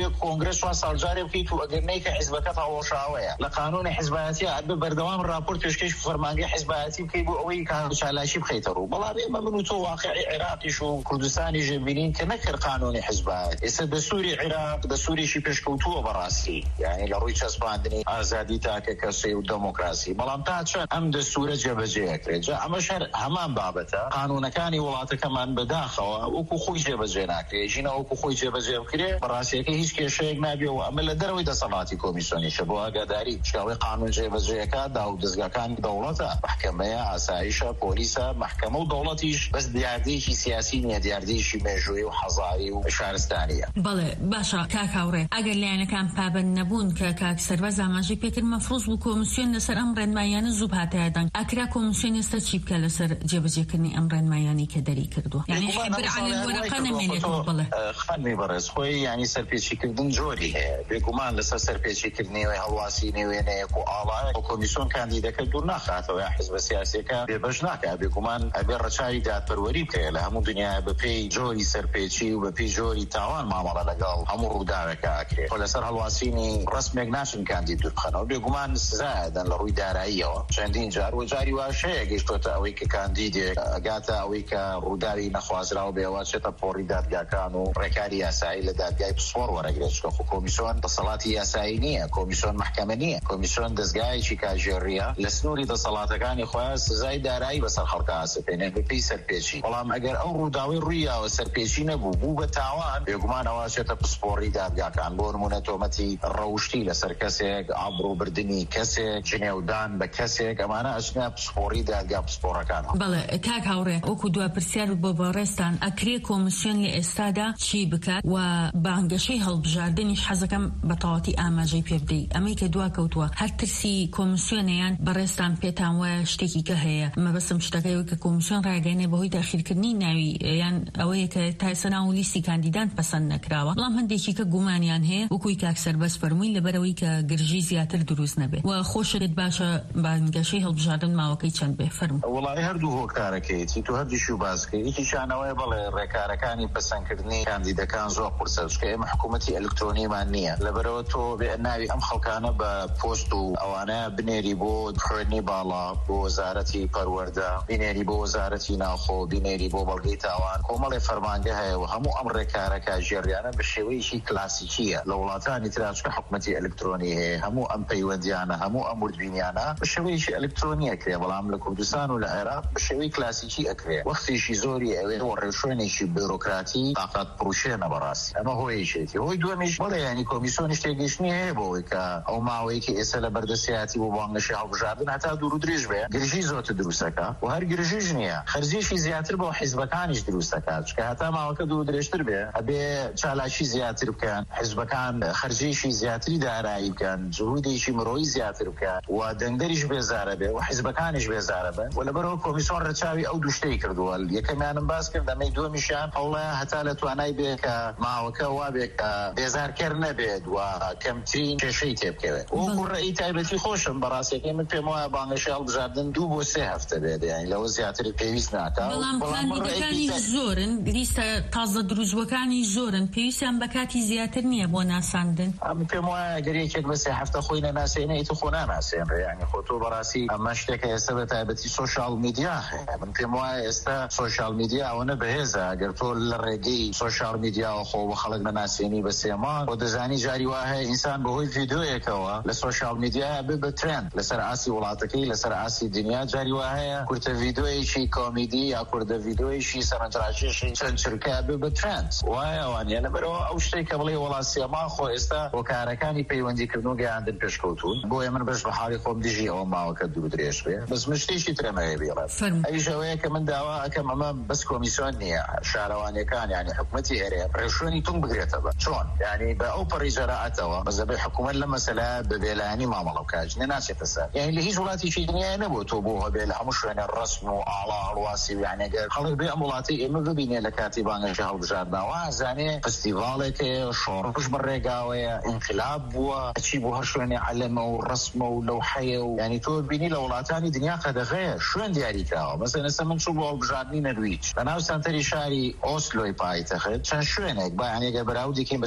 توی کنگرس و سالجاری بکەیت و ئەگەر نەیکە حیزبەکەت هەڵەشاوەیە لە قانونی حیزبایەتی ئەبێ بەردەوام راپۆرت پێشکەش فەرمانگەی حیزبایەتی بکەیت بۆ ئەوەی کە چالاکی بخەیتە ڕوو. بەڵام ئێمە من و تۆ واقعی عێراقیش و کوردستانی ژێبینین کە نەکرد قانونی حیزبایەت. ئێستا دەستوری عێراق دەستوریشی پێشکەوتووە بەڕاستی، یعنی لە ڕووی چەسپاندنی ئازادی تاکە کەسێ و دەموکراسی. بەڵام تا چەند ئەم دەستورە جێبەجێەکرێت. جا ئەمەش هەر هەمان بابەتە قانونەکانی وڵاتەکەمان بەداخەوە وەکو خۆی جێبەجێ ناکرێت، ژینە وەکو خۆی جێبەجێ بکرێت بەڕاستیەکە هیچ کێشەیەک نابێ و ئەمە لە دەرەوەی دەسەڵاتی کۆمیسیۆنیشە بۆ ئاگاداری شاوەی قانون جێبەجێەکە دا و دەستگاکانی دەوڵەتە، محکەمەیە، ئاسایشە، پۆلیسە، محکەمە و دەوڵەتیش بەس دیاردەیەکی سیاسی نیە، دیاردەیەکی مێژووی و حەزاری و شارستانیە. بەڵێ باشە کاکاوڕێ، ئەگەر لایەنەکان پابەند نەبوون کە کاک سەرباز ئاماژەی پێکرد مەفرۆز بوو کۆمیسیۆن لەسەر ئەم ڕێنمایانە زوو هاتایە دەنگ، ئەکرا کۆمیسیۆن ئێستا چی بکە لەسەر جێبەجێکردنی ئەم ڕێنمایانی کە دەری کردووە؟ یعنی حبر علی الورقە نەمێنێتەوە. بڵێ خانمی بەڕێز خۆی یعنی سەرپێچیکردن جۆری هەیە، بێگومان لەسەر سەرپێچیکردنیەوەی هەڵواسی نێوێنەیەک و ئاڵایەک و کۆمیسیۆن کاندیدەکە دوور ناخاتەوە یا حیزبە سیاسیەکە بێبەش ناکات. بێگومان ئەبێ ڕەچاوی دادپەروەری بکەیە لە هەموو دنیا بەپێی جۆری سەرپێچی و بەپێی جۆری تاوان مامەڵە لەگەڵ هەموو ڕووداوێکە ئەکرێت. خۆ لەسەر هەڵواسینی ڕسمێک ناچن کاندید دوور بخەنەوە. بێگومان سزایەدەن لە ڕووی داراییەوە چەندین جار و جاری واشەیە گەیشتۆتە ئەوەی کە کاندیدێک ئەگاتە ئەوەی کە ڕووداوی نەخوازراوە بێەوە چێتە پۆڕی دادگاکان و ڕێکاری یاسایی لە دادگای پسپۆڕ وەرەگرێت. چکە خۆ کۆمیسیۆن دەسەڵاتی یاسایی نییە، کۆمیسیۆن محکەمە نییە، کۆمیسیۆن دەستگایەکی کاژێڕیە لە سنووری دەسەڵاتەکانی خۆیان سزای دارایی بەسەر خەڵکە ئاسەپێنێت بەپێی سەرپێچی. بەڵام ئەگەر ئەو ڕووداوی ڕوویاوە سەرپێچی نەبوو بوو بە تاوان، بێگومان ئەوە چێتە پسپۆڕی دادگاکان. بۆ نمونە تۆمەتی ڕەوشتی لەسەر کەسێک، ئابڕووبردننی کەسێک، جنێودان بە کەسێک، ئەمانە ئەچنە پسپۆڕی دادگا پسپۆڕەکان. بەڵێ کاک هاوڕێ، وەکو دوا پرسیار بۆ بەڕێستان ئەکرێ کۆمیسیۆن لە ئێستادا چی بکات و بانگەشەی هەڵبژاردننیش حەزەکەم بە تەواتی ئاماژەی پێ بدەیت. ئەمەی کە دوا کەوتووە هەر ترسی کۆمیسیۆنیان بەڕێستان پێتان وایە شتێکی کە هەیە. مەبەستم شتەکەی کە کۆمیسیۆن ڕاگەیەنێ بەهۆی داخیرکردنی ناوی یان ئەوەیە کە تایسە ناو لیستی کاندیدان پەسەند نەکراوە. بەڵام هەندێکی کە گومانیان هەیە وەکوی کاک سەربەز فەرمووی لەبەرەوەی کە گرژی زیاتر دروست نەبێت و خۆشت باشە بانگەشەی هەڵبژاردن ماوەکەی چەند بێ فەرموو. وڵای هەردوو هۆکارەکەیتی تو هەردیشی و باسکە یەکیشانەوەی بڵێ ڕێکارەکانی پەسەندکردنی کاندیدەکان زۆر قورسە، چکە ئێمە حکوومەتی ئەلکترۆنیمان نییە. لەبەرەوە تۆ بێ ناوی ئەم خەڵکانە بە پۆست و ئەوانە بنێری بۆ خوێندنی باڵا، بۆ وەزارەتی پەروەردە، بینێری بۆ وەزارەتی ناوخۆ، بینێری بۆ بەڵگەی تاوان. کۆمەڵی فەرمانگە هەیە و هەموو ئەم ڕێکارەکە ژێڕیانە بە شێوەیەکی کلاسیکیە. لە وڵاتانی ترا چکە حکوومەتی ئەلکترۆنی هەیە، هەموو ئەم پەیوەندیانە، هەموو ئەم وردبینیانە بە شێوەیەکی ئەلکترۆنی ئەکرێ. بەڵام لە کوردستان و لە عێراق بە شێوەی کلاسیکی ئەکرێ. وەختێکی زۆری ئەوێ بۆ ڕێشوێنێکی بیرۆکراتی تاقات پڕوشێنە بەڕاستی. ئەمە هۆیەکێتی. هۆی دووەمیش بڵێ ینی کۆمیسیۆن شتێکگەشتنی هەیە بۆەوەی کە ئەو ماوەیەکی ئێستا لە بەردەستیاتی بۆ بانگەشەی هەڵبژاردن هەتا دوور و درێژ بێ گرژی زۆرتر دروستەکە و هەر گرژیش نییە، خەرجیشی زیاتر بۆ حیزبەکانیش دروستەکات. چکە هەتا ماوەکە دوور درێژتر بێ ئەبێ چالاکی زیاتر بکەن، حیزبەکان خەرجیشی زیاتری دارایی بکەن، جهودێکی مرۆیی زیاتر بکەن و دەنگدەریش بێزارە بێ و حیزبەکانیش بێزارە بن. و لەبەرەوە کۆمیسیۆن ڕەچاوی ئەو دوو شتەی کردووە. یەکەمیانم باس کرد، ئەمەی دووەمیشیان هەوڵەیە هەتا لە توانای بێ کە ماوەکە وا بێ کە بێزارکەر نەبێت و کەمترین کێشەی تێبکەوێت. وەکو ڕێی تایبەتی خۆشم بەڕاستیەکەی من پێم وایە بانگەشەی هەڵبژاردن دوو بۆ سێ هەفتە بێت، یعنی لەوە زیاتر پێویست ناکات. بەڵام کاندیدەکانی زۆرن، لیستە تازە دروستبووەکانی زۆرن، پێویستیان بە کاتی زیاتر نییە بۆ ناساندن. ئەم پێم وایە ئەگەر یەکێک بە سێ هەفتە خۆی نەناسێنێ ئیتر خۆ ناناسێنرێ. یعنی خۆ تۆ بەڕاستی ئەمە شتێکە ئێستا بە تایبەتی سۆشیال میدیا هەیە. من پێم وایە ئێستا سۆشیال میدیا ئەوەنە بەهێزە. ئەگەر تۆ لە ڕێگەی سۆشیال میدیاوە خۆ بە خەڵک نەناسێنی بە سێ مانگ بۆ دەزانی جاری وا هەیە ئینسان بەهۆی ڤیدیۆیەکەوە لە سۆشیال میدیا بێ بە ترند لەسەر ئاسی وڵاتەکەی، لەسەر ئاسی دنیا. جاری وا هەیە کورتە ڤیدیۆیەکی کۆمیدی یا کوردە ڤیدیۆیەکی سەرنجڕاکێشی چەند چرکە بێ بە ترند. وایە ئەوانە لەبەرەوە ئەو شتێک کە بڵێ وڵات سێما خۆ ئێستا هۆکارەکانی پەیوەندیکردن و گەیاندن پێشکەوتون. بۆیە من بەش بە حاڵی خۆم دژی ئەوە ماوەکە دوور درێژ بێ. بەس من شتێکی ترەمەیە بێڵێت. ئەویش ئەوەیە کە من داوا ئەکەم ئەمە بەس کۆمیسیۆن نییە، شارەوانیەکان یعنی حکوومەتی هێرێ ڕێشوێنی تونگ بگرێتەوە. چۆن؟ یعنی بە ئەو پەڕی جەراعەتەوە بەزەبەی حکوومەت لە مەسەلە بە بێلایانی مامەڵە بکات نەناچێتە سەر. یعنی لە هیچ وڵاتێکی دنیای نەبوو تۆ بۆ هەبێ لە هەموو شوێنە ڕسم و ئاڵا هەڵواسی و یعنی ئەگەر خەڵک بێ ئەم وڵاتی ئێمە ببینێ لە کاتی بانگەشەی هەڵبژاردنەوە ئەزانێ فستیڤاڵێک هەیە، شۆڕش بەڕێگاوەیە، ئینقلاب بووە، ئەچی بۆ هەر شوێنێ عەلەمە و ڕسمە و لەوحەیە و یعنی تۆ بینی لە وڵاتانی دنیا قەدەغەیە شوێن دیاری کراوە. مەسەڵەن ئێستا من چوو بۆ هەڵبژاردنی نەرویج لە ناو سەنتەری شاری ئۆسلۆی پایتەخت چەند شوێنێک با یعنی ئەگەر بەراوردێکین بە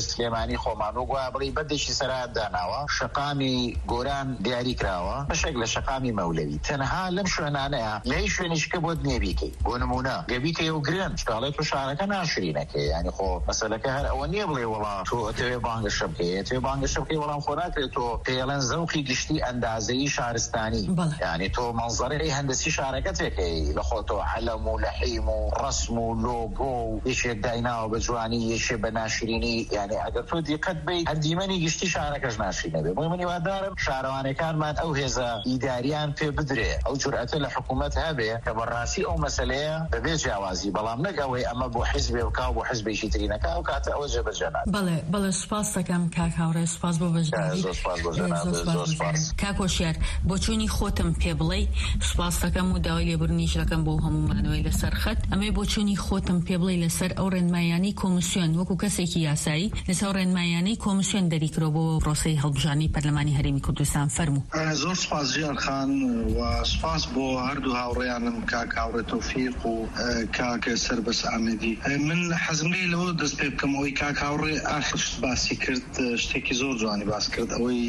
سلێمانی خۆمان وگویا بڵی بەردێکی سەرات داناوە شەقامی گۆران دیاری کراوە بەشێک لە شەقامی مەولەوی تەنها لەم شوێنانەیە لەی شوێنیشکە بۆ نێبیکەی بۆ نمونە گەبیکەی و گرن شتاڵێت و شارەکە ناشرینەکەی ینی خۆ مەسەلەکە هەر ئەوە نییە بڵێ وەڵام تۆ ئەتەوێ بانگەشە بکەی توێ بانگەشە بکەی وەڵام خۆ ناکرێت تۆ پێڵەن زەوقی گشتی ئەندازەیی شارستانی ینی تۆ مەنزەرەی هەندسی شارەکە تێکەی لە خۆ تۆ عەلەم و لەحیم و ڕەسم و لۆگۆ و یەکێک دایناوە بە جوانی یەکێ بە ناشرینی ینی ئەگەر تۆ دیقەت بی هەردیمەنی گشتی شارەکەش ناشرینە بێ بۆی من هیوادارم شارەوانەکانمان ئەو هێزە ئیداریان پێ بدرێ ئەو جورئەتە لە حکوومەت هەبێ کە بەڕاستی ئەو مەسەلەیە بەبێ جیاوازی بەڵام نەک ئەوەی ئەمە بۆ حیزبێ بکا و بۆ حیزبێکی ترینەکە ئەو کاتە ئەوە جێبەجێ ناکات. بەڵێ بەڵێ سوپاس دەکەم کاک هاوڕێ سوپاس بۆ بەشداری کاک هۆشیار بۆ چوونی خۆتم پێ بڵێ سوپاس دەکەم و داوای لێبوورنیش دەکەم بۆ هەموومانەوەی لەسەر خەت ئەمەی بۆ چوونی خۆتم پێ بڵێ لەسەر ئەو ڕێنمایانەی کۆمیسیۆن وەکو کەسێکی یاسایی لەسەر ڕێنمایانەی کۆمیسیۆن دەریکرۆ بۆ پرۆسەی هەڵبژاردنی پەرلەمانی هەرێمی کوردستان فەرموو. زۆر سوپاس ژیان خان و سوپاس بۆ هەردوو هاوڕێیانم کاک هاوڕێ تەوفیق و کاک سەربەس ئامەدی. من حەزم لێ لەوە دەست پێ بکەم ئەوەی کاک هاوڕێ ئاخر باسی کرد شتێکی زۆر جوانی باس کرد ئەوەی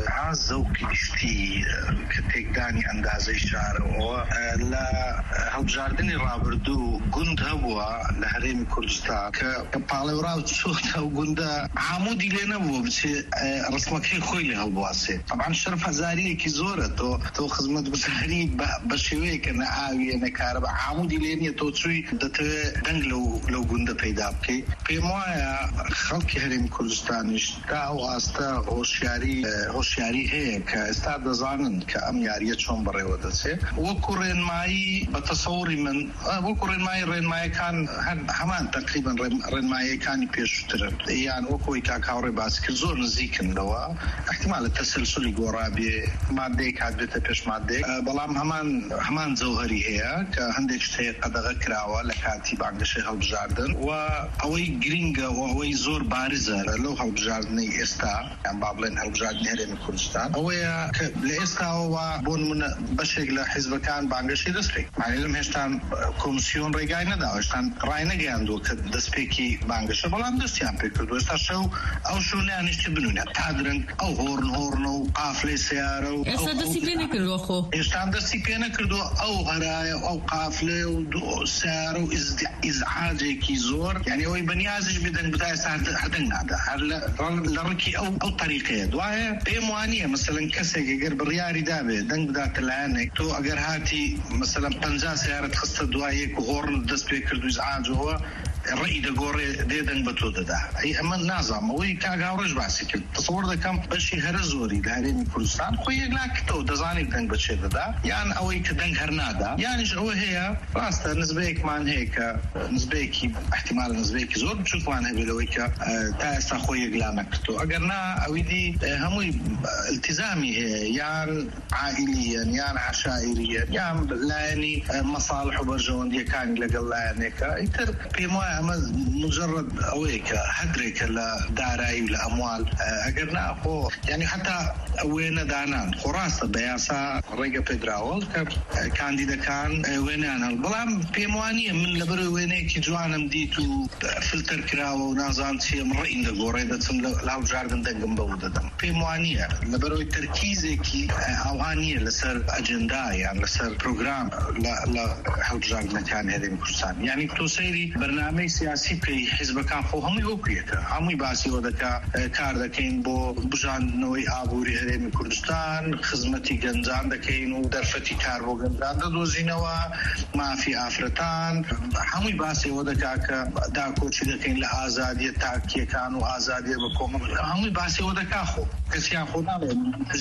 زەوقی گشتی کە تێکدانی ئەندازەی شارەوە لە هەڵبژاردنی ڕابردوو گوند هەبووە لە هەرێمی کوردستان کە پاڵێوراو چۆتە و گوندە عامودی لێ نەبووە بچێ ڕسمەکەی خۆی لێ هەڵبواسێ طبعا شەرف هەزاریەکی زۆرە تۆ تۆ خزمەت گوزاری بە شێوەیەکە نە ئاویە نە کارەبا عامودی لێ نییە تۆ چووی دەتەوێت دەنگ لەو گوندە پەیدا بکەی. پێم وایە خەڵکی هەرێمی کوردستانیش تا ئەو ئاستە هۆشیاری هۆشیاری هەیە کە ئێستا دەزانن کە ئەم یاریە چۆن بەڕێوە دەچێت وەکو ڕێنمایی بە تەسەووری من وەکو ڕێنمایی ڕێنمایەکان هەمان تقریبا ڕێنمایەکانی پێشووترن یان وەکۆی کاک هاوڕێ باس کرد زۆر نزیکندەوە احتیمالە تەسەلسولی گۆڕابێ مادەیەک هات بێتە پێش مادەیەک بەڵام هەمان هەمان جەوهەری هەیە کە هەندێک شتەیە قەدەغە کراوە لە کاتی بانگەشەی هەڵبژاردن و ئەوەی گرینگە و ئەوەی زۆر بارزە لەو هەڵبژاردنەی ئێستا یان با بڵێن هەڵبژاردنی هەرێمی کوردستان ئەوەیە کە لە ئێستاەوە بۆ نمونە بەشێک لە حیزبەکان بانگەشەی دەستپێک معنی هێشتا کۆمیسیۆن ڕێگای نەداوە هێشتا ڕای نەگەیاندووە کە دەستپێکی بانگەشە بەڵام دەستیان پێ کردووە ئێستا شەو ئەو شوێنیانیشتی بنوونە تا درنگ ئەو هۆڕن هۆڕنە و قافلەی سیارە و ئێستا دەستی پێ نەکردووە خۆ ئێستا دەستی پێ نەکردووە ئەو هەرایە ئەو قافلێ و سیارە و ئیزعاجێکی زۆر یعنی ئەوەی بەنیازش بدەن بتای هەردەنگ نادا هەر لە ڕکی ئەو ئەو طریقەیە دوایە پێم وانییە مەسەلەن کەسێک ئەگەر بڕیاری دابێ دەنگ بداتە لایەنێک تۆ ئەگەر هاتی مەسەلەن پەنجا سیارەت خستە دوایەک و هۆڕن دەست پێ کردو ئیزعاجەوە ڕێی دەگۆڕێ دێدەنگ بە تۆ دەدا ئەی ئەمە نازانم ئەوەی کاک هاوڕێش باسی کرد تەسەووڕ دەکەم بەشی هەرە زۆری لە هەرێمی کوردستان خۆی یەک ناکردەوە دەزانێت دەنگ بەچێ دەدا یان ئەوەی کە دەنگ هەر نادا یانیش ئەوە هەیە ڕاستە نزبەیەکمان هەیە کە نزبەیەکی احتیمال نزبەیەکی زۆر بچووکمان هەبێت لەوەی کە تا ئێستا خۆی یەک لا نەکردەوە ئەگەر نا ئەوەی دی هەمووی التزامی هەیە یان عائیلیەن یان عشائریەن یان لایەنی مەساڵح و بەرژەوەندیەکانی لەگەڵ لایەنێکە ئیتر پێم وایە ئەمە مجرد ئەوەیە کە هەدرێکە لە دارایی و لە ئەموال ئەگەر ناخۆ یعنی حتا وێنە دانان خۆ ڕاستە بە یاسا ڕێگە پێدراوە کە کاندیدەکان وێنیان هەڵ بەڵام پێم وانییە من لەبەر وێنەیەکی جوانم دیت و فلتەر کراوە و نازان چیم ڕێین دەگۆڕێ دەچم لە هەڵبژاردن دەنگم بەو دەدەم پێم وانییە لەبەرەوەی تەرکیزێکی ئەوانییە لەسەر ئەجەندا یان لەسەر پرۆگرام لە هەڵبژاردنەکان هەرێمی کوردستان یعنی تۆ سەیری بەرنامەی سیاسی بکەی حیزبەکان خۆ هەمووی وەکویەکە هەمووی باسیەوە دەکا کار دەکەین بۆ بژاندنەوەی ئابووری هەرێمی کوردستان خزمەتی گەنجان دەکەین و دەرفەتی کار بۆ گەنجان دەدۆزینەوە مافی ئافرەتان هەمووی باسیەوە دەکا کە داکۆچی دەکەین لە ئازادیە تاکیەکان و ئازادیە بە کۆمەڵ هەمووی باسیەوە دەکا خۆ کەسیان خۆ ناڵێن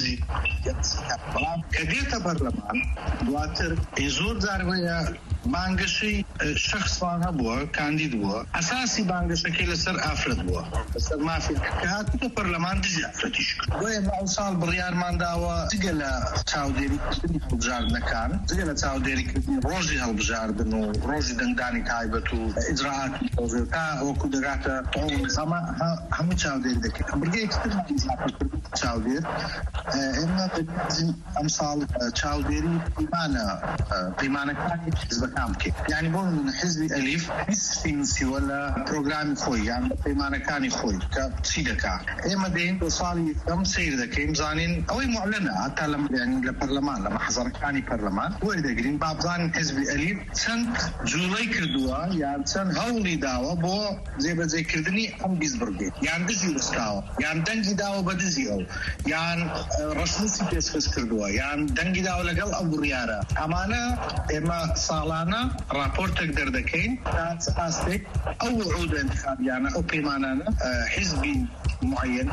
بەڵام کە دێتە بەرلەمان دواتر زۆر جارەیە بانگەشەی شخصوان هەبووە کاندید بووە ئەساسی بانگەشەکەی لەسەر ئافرەت بووە لەسەر مافی هاتووە پەرلەمان دژی ئافرەتیش کرد بۆیە ئەو ساڵ بڕیارمان داوە جگە لە چاودێریکردنی هەڵبژاردنەکان جگە لە چاودێریکردنی ڕۆژی هەڵبژاردن و ڕۆژی دەنگدانی تایبەت و ئیجراعاتی تەوزێ تا وەکو دەگاتە ئەمە هەموو چاودێری دەکەین بڕگەیەکترمان ئیزافەکردن چاودێر ئێمە ئەم ساڵ چاودێری پیمانە پیمانەکانی حیزب استخدام كي يعني بون حزب أليف بس ولا برنامج خوي يعني بمعنى كان خوي كسيدكا إما دين وصالي كم سير ذا كيم زانين أو معلنة حتى لما يعني البرلمان لما حضر كاني برلمان وإذا قرين باب زان حزب أليف سن جولاي كردوا يعني سن هولي داوا بو زي بزي كردني أم بيزبرجي يعني دزي رستاوا يعني دنجي داوا بدزي أو يعني رسمي بيسكس كردوا يعني دنجي داوا لقل أبو ريارة أمانة إما صالانة رابور تقدر دكين كانت أستيك أو عود انتخاب يعني أو بيمانة حزبي معين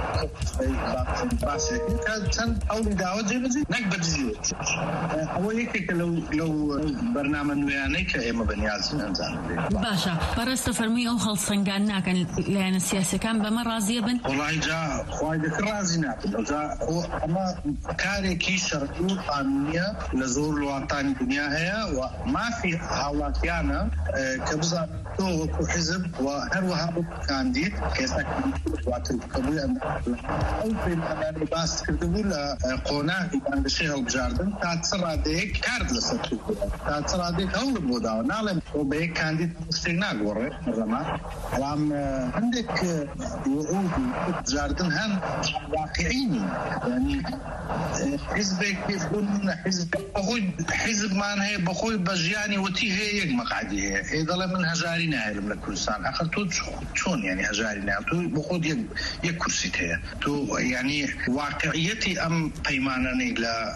باسك كان أول دعوة زي بزي نقبل زيوت أول هيك لو لو برنامج وياني كأيما بنيازين أنزان باشا برست فرمي أو خلص سنجاننا كان لأن السياسة كان بمر راضية بن والله جاء خوايدك راضينا جاء أما كاري كي شرطو قانونية لزور الوطن الدنيا هي وما في حواتيانا كبزا تو حزب وهروها كانديد كيسا واتر قبول أو في أنا باس كردبول قناة عند الشيخ الجاردن تاتسرع ديك كارد لساتو تاتسرع ديك أول بودا نعلم وبيك كانديد استغناء ورا مرة الآن عندك وعود جاردن هم واقعيين يعني حزبك يكون حزب بخوي حزب ما هي بخوي بجياني وتي هي يجمع قاعدة هي إذا لم هجارينا هلم لكردستان آخر تو شون يعني هجارينا تو بخود يك يك كرسيتها تو يعني واقعيتي أم بيمانني لا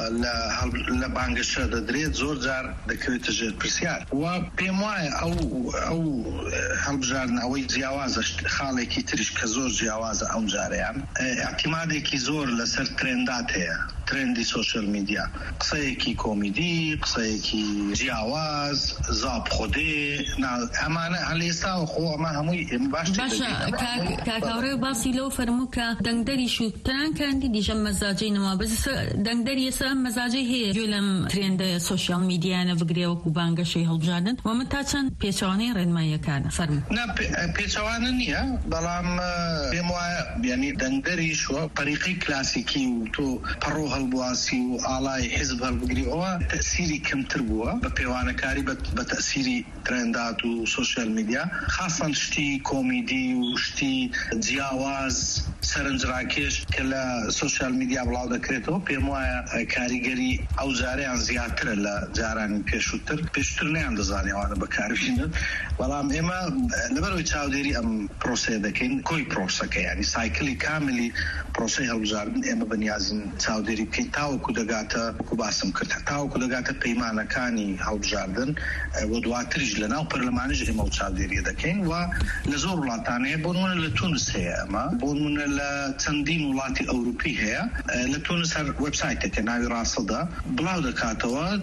لا لا بانجش دريت زور جار ذكرت جد برسيار وبيمواي أو أو هالبجارنا أو جواز خالي كي تريش كزور جواز أو جاريان اعتمادي كي زور لسر ترندات هي ترندي سوشيال ميديا قصيكي كوميدي قصيكي جواز زاب خودي نا أمانة على يساو خو ما همي باش باشا كا كاوري باسي لو فرموكا دنگدري شو تران كان دي جم مزاجي نما بس دنگدري يسا مزاجي هي جولم ترند سوشيال ميديا انا فكري وكو بانغشي هلجادن ومتاچن بيچواني رن ما يكان فرم نا بيچوانن نيا بلام بيموا يعني دنگدري شو طريقي كلاسيكي وتو بروها البواسي وآلاي حزب هالفكري هو تأثيري كم تربوا ببيوانا كاري بتأثيري ترندات وسوشيال ميديا خاصة شتي كوميدي وشتي جیاواز سرنجراکش کلا سوشال ميديا بلاو دکرتو پیمویا کاریگری او جاریان زیاتر ل جاران پیشوتر پیشتر نه اندازانی وانه بکاربین ولام اما لبروی چاودری ام پروسه دکین کوی پروسه که یعنی سایکلی کاملی پروسه هلوجاردن اما بنیازن چاودری کی تاو کودگاتا کوباسم کرد تاو کودگاتا پیمانه کانی هلوجاردن و دواتریج لنا و پرلمانج اما چاودری دکین و لزور ولاتانه بونمون لتونس هي اما بونمون لتندين ولاتي أوروبي هي لتونس ويب سايت كناوي راصدة بلاو دكاتوا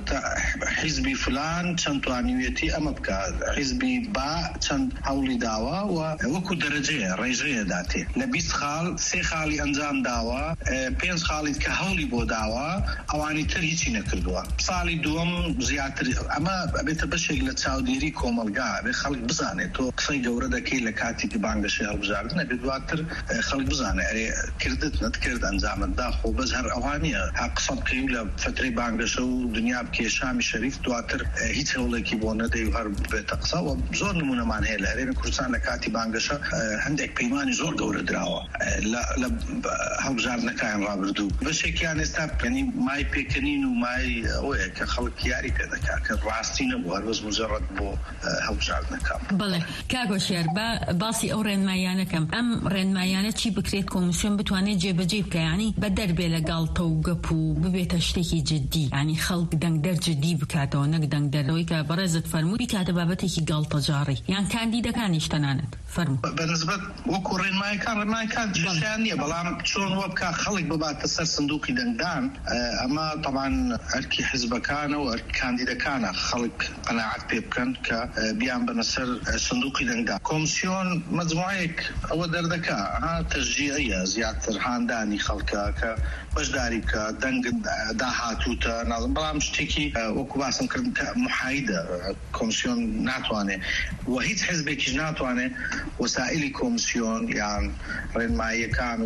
حزبي فلان تشنتوانيويتي أما بكا حزبي با تشنت حولي داوا ووكو درجة ريجية داتي لبيس خال سي خالي أنزام داوا بينس خالي كهولي بو داوا أواني ترهيشي نكردوا صالي دوم زياتر أما بيتبشي لتساوديري كومالقا بخلق بزاني تو قصي جورة دكي لكاتي بانجشي هالبجارتنا بدواتر خلق بزانه كردت نتكرد أنزام الداخل بزهر أوانية أقصد قيولة فترة بانجشو دنيا بكي شامي شريف دواتر هيت هولا كيبونا دي وهر بتقصى وبزور نمونا مان هيلا رين كردستان لكاتي بانجشا عندك بيماني زور قورة دراوة لا لا هالبجارنا كاين رابردو بس هيك يعني استاب يعني ماي بيكنين وماي اوه كخلق ياري كذا كراستين وهر بس مجرد بو هالبجارنا كام بله كاغو شير با باسي أورين مايانا كم أم رين مايانا چی بکرێت کۆمیسیۆن بتوانێت جێبەجێ بکە یعنی بەدەربێ لەگەڵ تە و گەپ و ببێتە شتێکی جددی ینی خەڵک دەنگدەر جددی بکاتەوە نەک دەنگدەرەوەی کە بەڕێزت فەرمووی بیکاتە بابەتێکی گاڵتەجاڕی یان کاندیدەکانیش تەنانەت فەرموو بەنسبەت وەکو ڕێنمایەکان ڕێنمایەکان جشتیان نییە بەڵام چۆن وە بکە خەڵک بباتە سەر سندوقی دەنگدان ئەمە طبعاً ئەرکی حیزبەکانە و ئەرکی کاندیدەکانە خەڵک قەناعەت پێ بکەن کە بیان بنە سەر سندوقی دەنگدان کۆمیسیۆن مەجموعەیەک ئەوە دەردەکا تشجيعية زيادة هانداني خلقها ك بجداري ك دنگ داهاتوتا نظم بلا مشتكي وكباسم كرد محايدة كومسيون ناتواني وهيت حزبك ناتواني وسائل كومسيون يعني رين ما يكانوا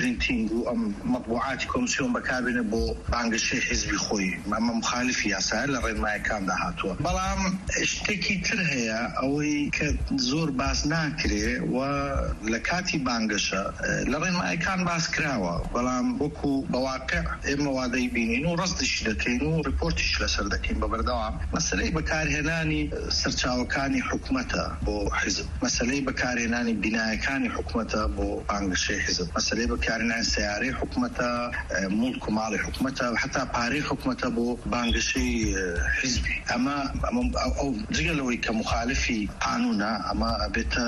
برینتینگ و ئەم مەطبوعاتی کۆمسیۆن بەکاربێنە بۆ بانگەشەی حیزبی خۆی ئەمە مخالفی یاسایە لە ڕێنمایەکاندا هاتووە. بەڵام شتێکی تر هەیە ئەوەی کە زۆر باس ناکرێ و لە کاتی بانگەشە لە ڕێنمایەکان باس کراوە، بەڵام وەکو بەواقع ئێمە وا دەیبینین و ڕستیشی دەکەین و ریپۆرتیش لەسەر دەکەین بە بەردەوام. مەسەلەی بەکارهێنانی سەرچاوەکانی حکومەتە بۆ حیزب، مەسەلەی بەکارهێنانی بینایەکانی حکومەتە بۆ بانگەشەی حیزب، مەسەلەی بەکارهێنانی سیارەی حکومەتە، مولک و ماڵی حکومەتە، حتا پارەی حکومەتە بۆ بانگەشەی حیزبی. ئەمە ئەو جگە لەوەی کە مخالفی قانونە، ئەمە ئەبێتە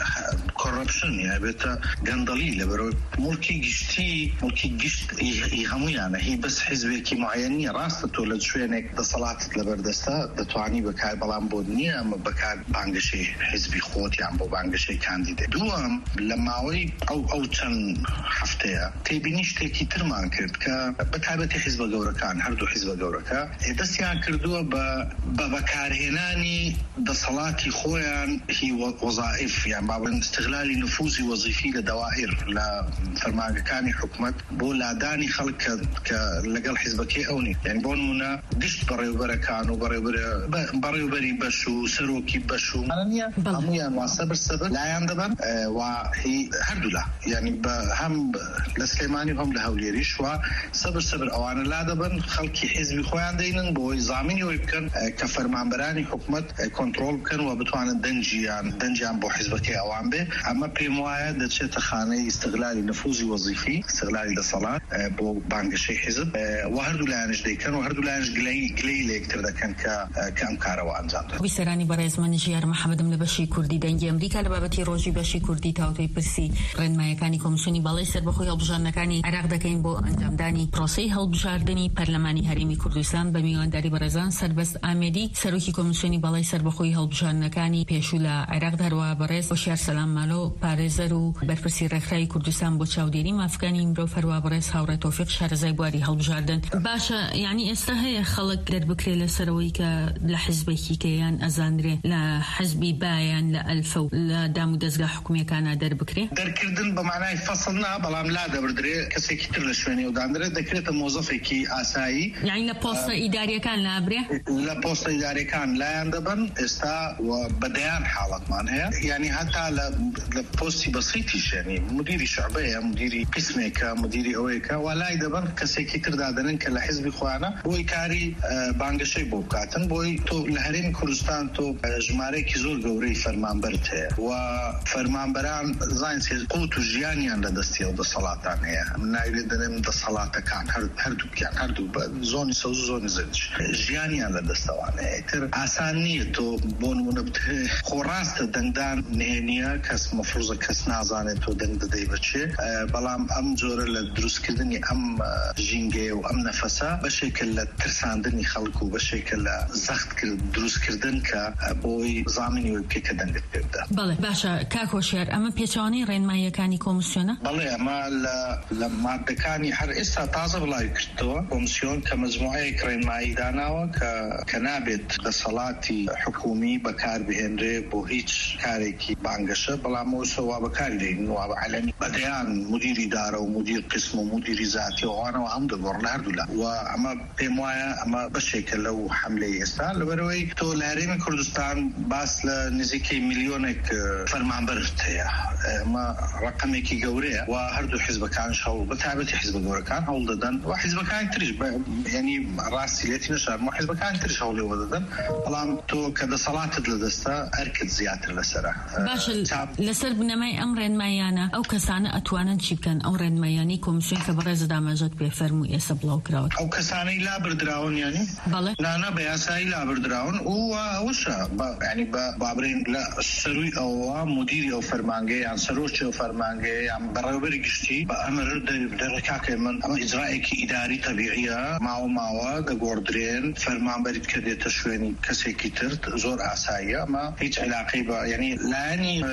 کۆڕەپشن، ئەبێتە گەندەڵی لەبەرەوەی مولکی گشتی مولکی گشت هەموویانە، هی بەس حیزبێکی معەنی ڕاستە تۆ لە شوێنێک دەسەڵاتت لەبەردەستە دەتوانی بەکار، بەڵام بۆ نییە ئەمە بەکار بانگەشەی حیزبی خۆت یان بۆ بانگەشەی کاندیدێ. دووەم لە ماوەی ئەو ئەو چەند هەفتەیە تێبینی شتێکی ترمان کرد کە بەتایبەتی حیزبە گەورەکان، هەردوو حیزبە گەورەکە دەستیان کردووە بە بەکارهێنانی دەسەڵاتی خۆیان هی وەزائف یان بابن استغلالی نفوزی وەزیفی لە دەوائر لە فەرمانگەکانی حکومەت بۆ لادانی خەڵک کە لەگەڵ حیزبەکەی ئەونی، یعنی بۆ نمونە گشت بەڕێوەبەرەکان و بەڕێوەبەری بەش و سەرۆکی بەش و هەموویان وا سەبر سەبر لایان دەبن و هەردوو لا، یعنی هەم لە سلێمانی هەم لە هەولێریش وا سەبر سەبر ئەوانە لا دەبن، خەڵکی حیزبی خۆیان دەینن بۆی زامینی ئەوەی بکەن کە فەرمانبەرانی حکومەت کۆنتڕۆڵ بکەن و بتوانن دەنجیان دەنجیان بۆ حیزبەکەی ئەوان بێ. ئەمە پێم وایە دەچێتە خانەی استغلالی نفوزی وەزیفی، استغلالی دەسەڵات بۆ بانگەشەی حیزب و هەردوو لایەنش دەیکەن و هەردوو لایەنش گلەی لە یەکتر دەکەن کە ئەم کارەوە ئەنجام دەدەن. ویسەرانی بەڕێزمەند ژیار محەممەدم لە بەشی کوردی دەنگی ئەمریکا لە بابەتی ڕۆژی بەشی کوردی تاوتوی پرسی ڕێنمایەکانی کۆمسیۆنی باڵای سەربەخۆی هەڵبژاردنەکانی عێراق دەکەین بۆ ئەنجامدانی پرۆسەی هەڵبژاردننی پەرلەمانی هەرێمی کوردستان بە میوانداری بەڕێزان سەربەست ئامێدی، سەرۆکی کۆمسیۆنی باڵای سەربەخۆی هەڵبژاردنەکانی پێشوو لە عێراق، هەروەها بەڕێز هۆشیار سەلام مالۆ پارێزەر و بەرپرسی ڕێکخراوی کوردستان بۆ چاودێری مافەکانی مرۆڤ، هەروەها بەڕێز هاوڕێ تۆفیق شارەزای بواری هەڵبژاردن. باشە، یعنی ئێستا هەیە خەڵک دەربکرێ لەسەرەوەی کە لە حیزبێکی کەیان ئەزانرێ لە حیزبی بایان لە ئەلفە و لە دام و دەستگا حکوومیەکانە دەربکرێ؟ دەرکردن بە معنای فەسڵ نا، بەڵام لا دەبردرێ کەسێکی تر لە شوێنی و دانرێت دەکرێتە مۆزەفێکی ئاسایی، یعنی لە پۆستە ئیداریەکان لابرێ، لە پۆستە ئیداریەکان لایەن دەبن. ئێستا بەدەیان حاڵەتمان هەیە، یعنی هەتا لە پۆستی بەسیتیش، یعنی مدیری شعبەیە، مدیری قسمێکە، مدیری ئەوەیەکە والای دەبن کەسێکی تر دادەنن کە لە حیزبی خۆیانە بۆی کاری بانگەشەی بۆ بکاتن. بۆی تۆ لە هەرێمی کوردستان تۆ ژمارەیەکی زۆر گەورەی فەرمانبەرت هەیە و فەرمانبەران زانین قوت و ژیانیان لە دەستی ئەو دەسەڵاتان هەیە. ناوێت دەڵێم دەسەڵاتەکان هەردووکیان هەردوو زۆنی سەوز و زۆنی زەرج ژیانیان لە دەستەوانەیە. تر ئاسان نییە تۆ بۆ نمونە خۆڕاستە دەنگدان نهێنیە، کەس مەفروزە کەس نازانێت تۆ دەنگ دەدەی بچێ، بەڵام ئەم جۆرە لە دروستکردنی ئەم ژینگەیە و ئەم نەفەسە بەشێکە لە ترساندنی خەڵک و بەشێکە لە زەخت دروستکردن کە بۆی زامینی وی بکە کە دەنگت پێبدا. بەڵێ باشە کاک هۆشیار، ئەمە پێچەوانەی ڕێنماییەکانی کۆمسیۆنە؟ بەڵێ، ئەمە لە مادەکانی هەر ئێستا تازە بڵاوی کردەوە کۆمسیۆن کە مجموعەیەک ڕێنمایی داناوە کە نابێت دەسەڵاتی حکومی بەکار بهێنرێ بۆ هیچ کارێکی بانگەشە، بەڵام ئەوسەوا بەکاری دەین و بەعەلەمی بەدەیان مدیری دارە و مدیر قسم و مدیری زاتی ئەوانەوە هەم دەگۆڕن هەردوو لا، و ئەمە پێم وایە ئەمە بەشێکە لەو حملەی ئێستا. لەبەرەوەی تۆ لە هەرێمی کوردستان باس لە نزیکەی میلیۆنێک فەرمانبەرت هەیە، ئەمە ڕقمێکی گەورەیە و هەردوو حیزبەکانش هەوڵ بەتایبەتی حیزبە گەورەکان هەوڵ دەدەن و حیزبەکانی تریش، یعنی ڕاستی لێتی نەشار و حیزبەکانی تریش هەوڵێوە دەدەن، بەڵام تۆ کە دەسەڵاتت لە دەستە ئەرکت زیاتر لەسەرە. باشە، لەسەر بنەمای ئەم ڕێنماییانە ئەو کەسانە ئەتوانن چی بکەن؟ ئەو ڕێنماییانی کۆمسیۆن کە بەڕێز دامەژەت پێ فەرمووی ئێستا بڵاو کراوە، ئەو کەسانەی لابردراون، یعنی بەڵێ نانە بە یاسایی لابردراون و ئەوشە ینی بە بابرین لە سەروی ئەوە مدیری ئەو فەرمانگەی یان سەرۆکی ئەو فەرمانگەی یان بەڕێوەبەری گشتی بە ئەمر دەرەکاکە من ئەمە ئیجرائێکی ئیداری تەبیعیە، ماوە ماوە دەگۆڕدرێن، فەرمانبەریت کە دێتە شوێنی کەسێکی تر زۆر ئاساییە، ئەمە هیچ علاقەی بە یعنی لایەنی لایەنی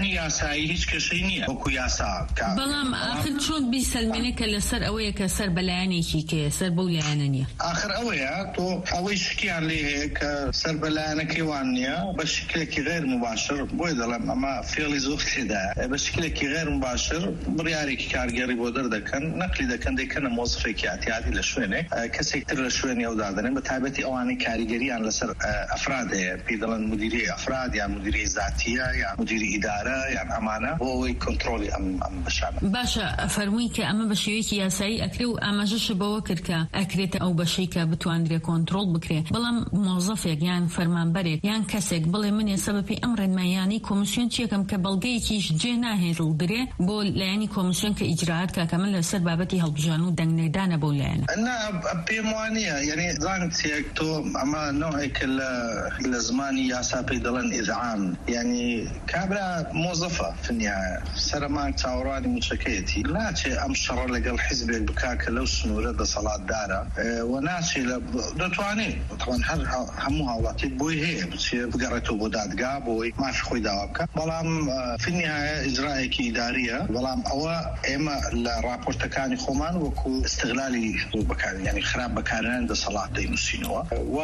لایەنی یاسایی هیچ کەسەی نییە وەکو یاسا بەڵام ئاخر چۆن بیسەلمێنێ کە لەسەر ئەوەیە کە سەر بەلایەنێکی کێ سەر بەو لایەنە نییە آخر ئەوەیە تۆ ئەوەی شکیان لێ هەیە کە سەر بەلایەنەکەی وان نییە بە شکلێکی غێر مباشر بۆی دەڵێم ئەمە فێڵی زۆر تێدایە بە شکلێکی غێر مباشر بڕیارێکی کارگەری بۆ دەردەکەن نەقلی دەکەن دەیکەنە مۆزفێکی احتیاطی لە شوێنێک کەسێک تر لە شوێنی ئەو دادەنێن بە تایبەتی ئەوانەی کاریگەریان لەسەر ئەفراد هەیە پێی دەڵێن مدیری ئەفراد یان مدیری ذاتیە یان مدیری ئیدارە یان ئەمانە بۆ ئەوەی کۆنتڕۆلی ئەم ئەم بەشانە. باشە فەرمووی کە ئەمە بە شێوەیەکی یاسایی ئەکرێ و ئاماژەش بەوە کرد کە ئەکرێتە ئەو بەشەی کە بتوانرێت کۆنتڕۆڵ بکرێ بەڵام مۆزەفێک یان فەرمانبەرێک یان کەسێک بڵێ من ێستا بەپێی ئەم ڕێنماییانەی کۆمیسیۆن چیەکەم کە بەڵگەیەکیش جێ ناهێڵدرێ بۆ لایەنی کۆمیسیۆن کە ئیجراعات کاکە من لەسەر بابەتی هەڵبژان و دەنگنێدانە بۆ لایەنە. نا پێم وانە یعنی زانتێک تۆ ئەمە نوعێکە لە زمانی یاسا پێی دەڵێن ئیذعان یعنی کابرا مۆزەفە فنیایە سەرمان چاوەڕوانی موچەکەیەتی ناچێ ئەم شەڕە لەگەڵ حیزبێک بکا کە لەو سنوورە دەسەڵاتدارە و ناچێ لە دەتوانێت هەر هەموو هاوڵاتیت بۆی هەیە بچێ بگەڕێتەوە بۆ دادگا بۆی مافی خۆی داوا بکە بەڵام فنیایە ئیجرایەکی ئیداریە بەڵام ئەوە ئێمە لە راپۆرتەکانی خۆمان وەکو استغلالی بەکار یعنی خراپ بەکارهێنان دەسەڵات دەینووسینەوە و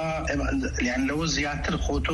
یان لەوە زیاتر خۆتۆ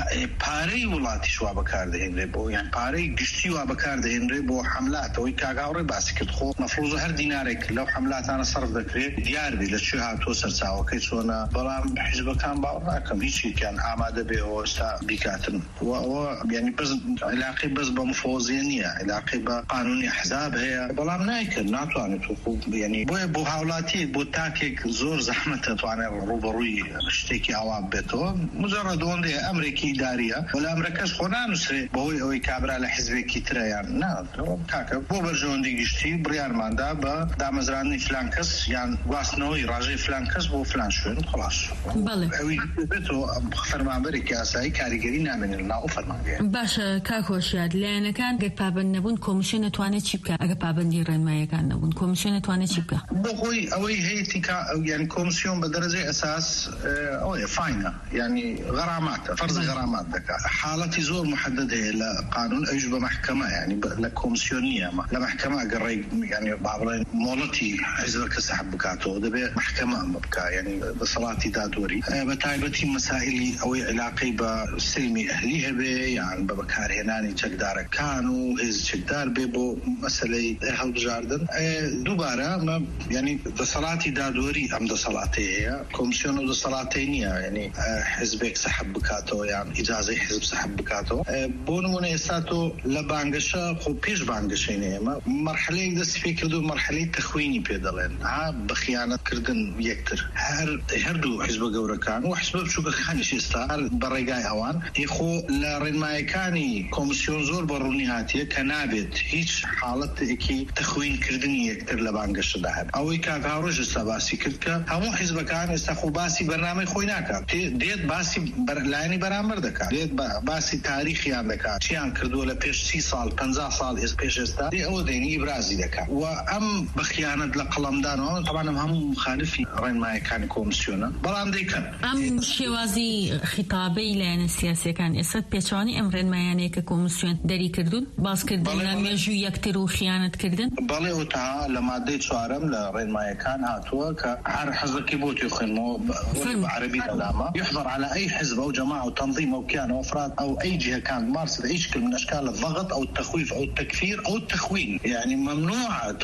پارەی وڵاتیش وا بەکاردەهێنرێ بۆ یان پارەی گشتی وا بەکاردەهێنرێ بۆ حملاتەوەی کاگاوڕێ باسی کرد خۆ مەفروضە هەر دینارێک لەو حملاتانە سەرف دەکرێت دیار بێ لە چێ هاتووە سەرچاوەکەی چۆنە بەڵام حیزبەکان باوەڕ ناکەم هیچیان ئامادە بێ ئەوە ئێستا بیکاتن ئەوە یعنی بەس علاقەی بەس بە مفۆزیە نییە علاقەی بە قانونی حزاب هەیە بەڵام نایکرد ناتوانێت یعنی بۆیە بۆ هاوڵاتی بۆ تاکێک زۆر زەحمەت دەتوانێت ڕوبەڕووی شتێکی ئاواب بێتەوە مجرد ئەوەندەیە ئەمریکی ئیداریە وەلا ئەمریکاش خۆ نانووسێ بەهۆی ئەوەی کابرا لە حیزبێکی ترەیان نا کاکە بۆ بەرژەوەندی گشتی بڕیارماندا بە دامەزرانی فلان کەس یان گواستنەوەی ڕاژەی فلان کەس بۆ فلان شوێن خلاص ئەوی بێتەوە فەرمانبەرێکی یاسایی کاریگەری نامێنێت ناو فەرمانبەر. باشە کاکۆشیاد لایەنەکان گەر پابەند نەبوون کۆمیسیۆن دەتوانێت چی بکات ئەگە پابەندی ڕێنماییەکان نەبوون کۆمیسیۆن دەتوانێت چی بکات بۆ خۆی ئەوەی هەیەی یعنی کۆمیسیۆن بە دەرەجەی ئەساس ئەوەیە فاینە یعنی غەراماتە فەرزی غەرامات دەکات حاڵەتی زۆر محدد هەیە لە قانون ئەوش بە محکەمە یعنی لە کۆمیسیۆن نییە لە محکەمە گەڕێ یعنی با بڵێن مۆڵەتی حیزبەکە سەحب بکاتەوە دەبێت محکەمە ئەمە بکات یعنی دەسەڵاتی دادوەری بە تایبەتی مەسائلی ئەوەی علاقەی بە سلمی ئەهلی هەبێ یان بە بەکارهێنانی چەکدارەکان و هێز چەکدار بێ بۆ مەسەلەی هەڵبژاردن دووبارە یعنی دەسەڵاتی دادوەری ئەم دەسەڵاتی هەیە کۆمیسیۆن و دەسەڵاتی نییە یعنی حزبێک سەحب بکاتەوە یان ئیجازەی حزب سەحب بکاتەوە بۆ نمونە ئێستا تۆ لە بانگەشە خۆ پێش بانگەشەی ئێمە مەرحەلەیەک دەستی پێ کردو مەرحەلەی تەخوینی پێ دەڵێن ها بە خیانەتکردن یەکتر هەر هەردوو حیزبە گەورەکان و حیزبە بچووکەکانیش ئێستا بە ڕێگای ئەوان خۆ لە ڕێنمایەکانی کۆمیسیۆن زۆر بەڕوونی هاتیە کە نابێت هیچ حاڵەتێکی تەخوینکردنی یەکتر لە بانگەشەدا هەبێت ئەوەی کاکاڕۆژ ئێستا باسی کرد کە هەموو حیزبەکان ئێستا خۆ باسی بەرنامەی خۆی ناکات دێت باسی لایەنی بەرامبەر دەکات دێت باسی تاریخیان دەکات چیان کردووە لە پێش سی ساڵ پەنجا ساڵ پێش ئێستا ئەوە دێنی ئیبرازی دەکات و ئەم بەخیانەت لە قەڵەمدانەوە تەبانە هەموو مخالفی ڕێنمایەکانی کۆمیسیۆنە بەڵام دەیکەن ئەم شێوازی خیتابەی لایەنە سیاسیەکان ئێستا پێچوانی ئەم ڕێنمایانەیە کە کۆمیسیۆن دەری کردوون باسکردن لە مێژووی یەکتر و خیانەتکردن بەڵێ و تا لە مادەی چوارەم لە ڕێنمایەکان هاتووە کە هەر حەزەکی بۆ توی خوێنمەوە عربي العلامة يحظر على أي حزب أو جماعة أو تنظيم أو كيان أو أفراد أو أي جهة كانت مارست أي شكل من أشكال الضغط أو التخويف أو التكفير أو التخوين يعني ممنوعة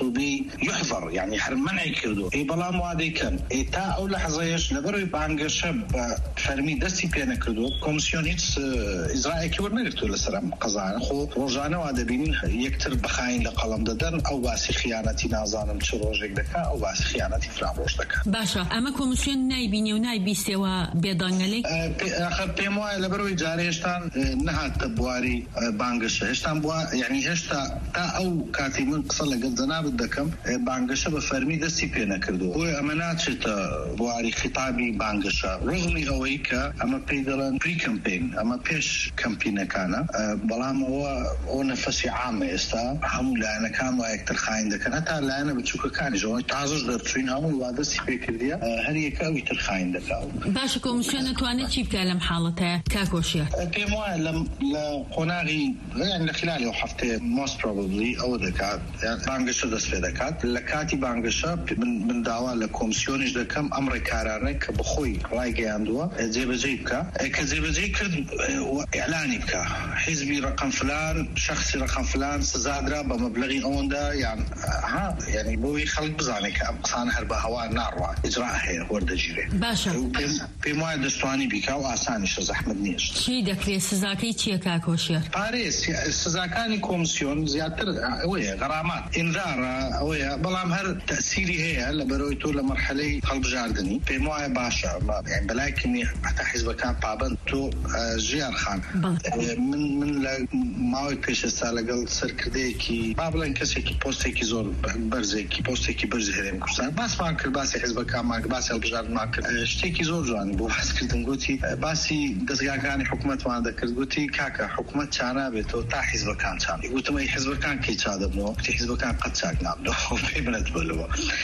يحظر يعني حرم منعي كردو إي بلا موادي كان إي تا أو لحظة يش لبرو بانجا شب فرمي دستي بيانا كردو كومسيون هيتس إزرائي كيور نريتو لسرام قضانا خو روجانا وادبين يكتر بخاين لقلم ددن أو باسي خيانتي نازانم چه روجك دكا أو باسي خيانتي فلان روج دكا باشا أما كومسيون نايبيني ونايبيستيوا بيدانغلي آخر بيموا لبروي جاري هشتان نهات بواري بانگش هشتان بوا يعني هشتا تا أو كاتي من قصلا قد زناب الدكم بانگش بفرمي دستي بينا كردو هو أمانات شتا بواري خطابي بانگش رغمي أويكا أما بيدلان بري كامبين أما بيش كامبين كان بلام هو هو نفسي عام يستا هم لأنا كان ويكتر خاين دكان حتى لأنا بتشوك كان جو تعزز درتشين هم وادستي بيكرديا هري كاوي ترخاين دكاو باش كومسيون تواني تشيب كلام حالتها كاكوشيا بيموا لم لقناغي يعني خلال هفته most probably او دكات يعني بانگش دست في دكات لكاتي بانگش من من دعوة لكومسيونش دكم أمريكارانه كبخوي رايجي عندوا زيب زيبكا كزيب زيكر إعلاني بكا حزبي رقم فلان شخصي رقم فلان سزادرا بمبلغي أوندا يعني ها يعني بوي خلق بزانك أقصان هربا هواء نار إجراء هي ورد جيري باشا في موعد دستواني بكا وآسانش زحمة نيش شي دكري سزاكي چیه كاكوشير باريس سزاكاني كومسيون زيادة اوه غرامات انذار اوه بلام هر تأثيري هي لبرويتو لمرحلة قلب جاردني في موعد باشا يعني بلاكني حتى حزب كان بابنتو جيار خان من من ماوي پیش سال قال سركرديكي بابلن كسيكي بوستيكي زور برزيكي بوستيكي برز هرم كرسان بس ما كر باسي حزب كان ما باسي البجار ما كر شتيكي زور جوان بو حس كردن قوتي باسي دزغاكاني حكومت ما ذكر قوتي كاكا حكومت شانا بيتو تا حزب كان شان قلت ما حزب كان كي شادبنو تي حزب كان قد شاكنا بدو في بنت بلوا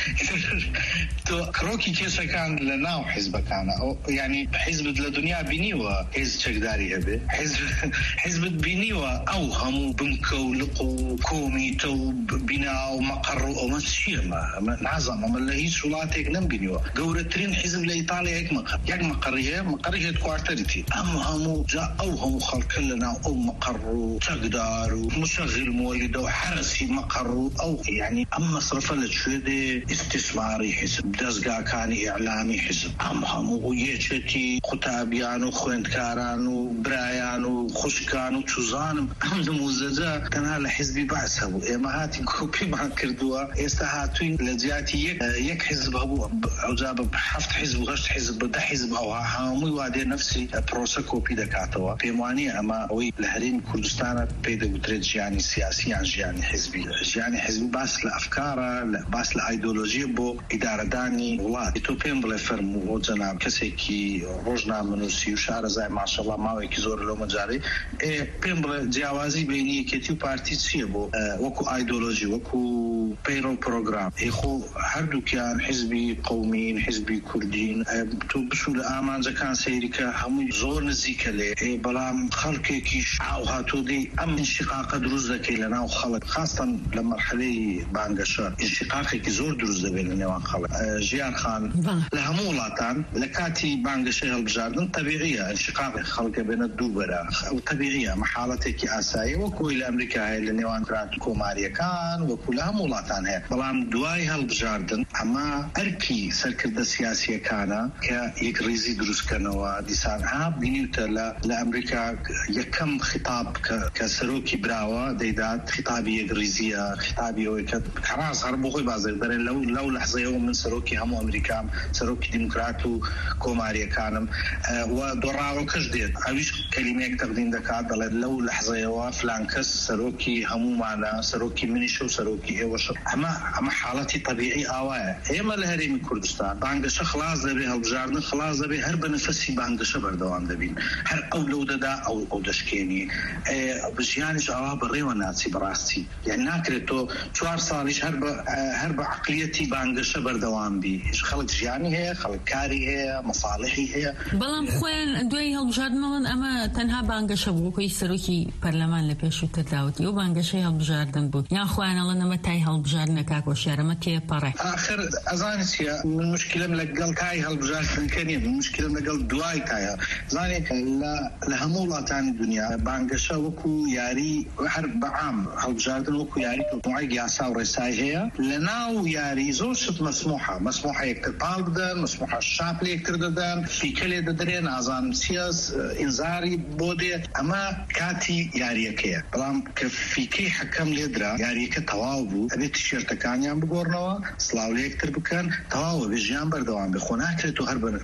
تو كروكي كيسا كان لنا حزب كان يعني حزب الدنيا بينيوا حزب شقداري هبه حزب حزب بينيوا او هم بنكو لقو كومي تو بناء مقر او مسير ما نعظم ما لهي سولاتك نم بينيوا قورترين حزب لايطاليا هيك مقر يك مقريه مقريه كوارترتي اما هم جاء او هم خلق لنا او مقر تقدر ومشغل مولد وحرسي مقر او يعني اما صرف لشده استثماري حزب دزقا كان اعلامي حزب اما هم ويشتي خطابيان وخويندكاران وبرايان وخشكان وتوزان هم موزجا كان على حزبي بعثه اما هاتي كوبي ما كردوا استهاتين لجاتي يك يك حزب ابو عجاب بحفت حزب غشت حزب ده حزب او هامي وادي نفسي بروسكوبي دكاتوا في مواني اما وي لهرين كردستان بيد قدرت يعني سياسي عن يعني حزبي يعني حزبي بس لافكاره بس لايديولوجيه بو اداره داني والله توبين بلا فرم وجناب كسيكي روجنا منوسي وشعر زي ما شاء الله ما ويك زور لو مجاري اي بين جوازي بيني كتيو بارتي سيبو وكو ايديولوجي وكو بيرو بروجرام اخو هردو كان حزبي قوميين حزبي كردين تو بسول امان زكان سيريكا هم زور نزيك لي بلام خلقكيش او هاتو دي ام انشقاق دروز دكي لنا وخلق خاصة لمرحلة بانقشار انشقاقك زور دروز دبي لنا وخلق جيار خان لهمولاتان لكاتي بانقشار البجاردن طبيعية انشقاق خلق بين الدوبرة وطبيعية محالتك اساي وكو الى امريكا هاي لنيوان ترات كوماريا كان وكو لهمولاتان هاي بلام دواي هالبجاردن اما اركي سركرد السياسية كان كيكريزي دروز كانوا ديسان عاب بنيوتا لامريكا يكم خطاب كسروكي براوا ديدات خطابي يكريزية خطابي ويكت خلاص هربو خوي بعض يقدرين لو لو لحظة يوم من سروكي همو امريكا سروكي ديمقراطو كوماريا كانم أه ودراو كجديد اويش كلمة تقديم دكات لو لحظة يوم فلان كس سروكي همو معنا سروكي منيشو سروكي ايوش اما اما حالتي طبيعي اوايا ايما لهريم كردستان بانقش خلاص دبي هالبجارن خلاص دبي هرب نفسي بانقش بردوان دبين هر او لو ددا او او دشكيني أه بجياني جواب الريوة ناسي براستي يعني ناكرتو شوار صاليش هرب هرب عقليتي بانقش بردوان بي خلق جياني هي خلق كاري هي مصالحي هي بلام خوين دوي هالبجاردن اما تنها بانقش بوكو يسروكي برلمان لبيشو تداوتي وبانقش هالبجاردن بو يا خوين الله نمتاي هالبجاردن كاكو شارة متى بره اخر ازانسيا من مشكله ملقل تاي هالبجاردن كني من مشكله ملقل دواي تاي زاني لا لهمولا تاني الدنيا بانقش وكو ياري حرب عام هالبجاردن وكو ياري معي قياسا ورساي هي لناو ياري زوشت مسموحه مسموحه يكتر بالبدن مسموحه الشاب يكتر ددان في كل ددرين ازان سياس انذاري بودي اما كاتي ياري كيا بلام كفي كي حكم ليدرا ياري كتواوبو ابي تيشيرت كان يام بغورنوا سلاو يكتر بكان تواو بجيان بردوان بخوناك تو هرب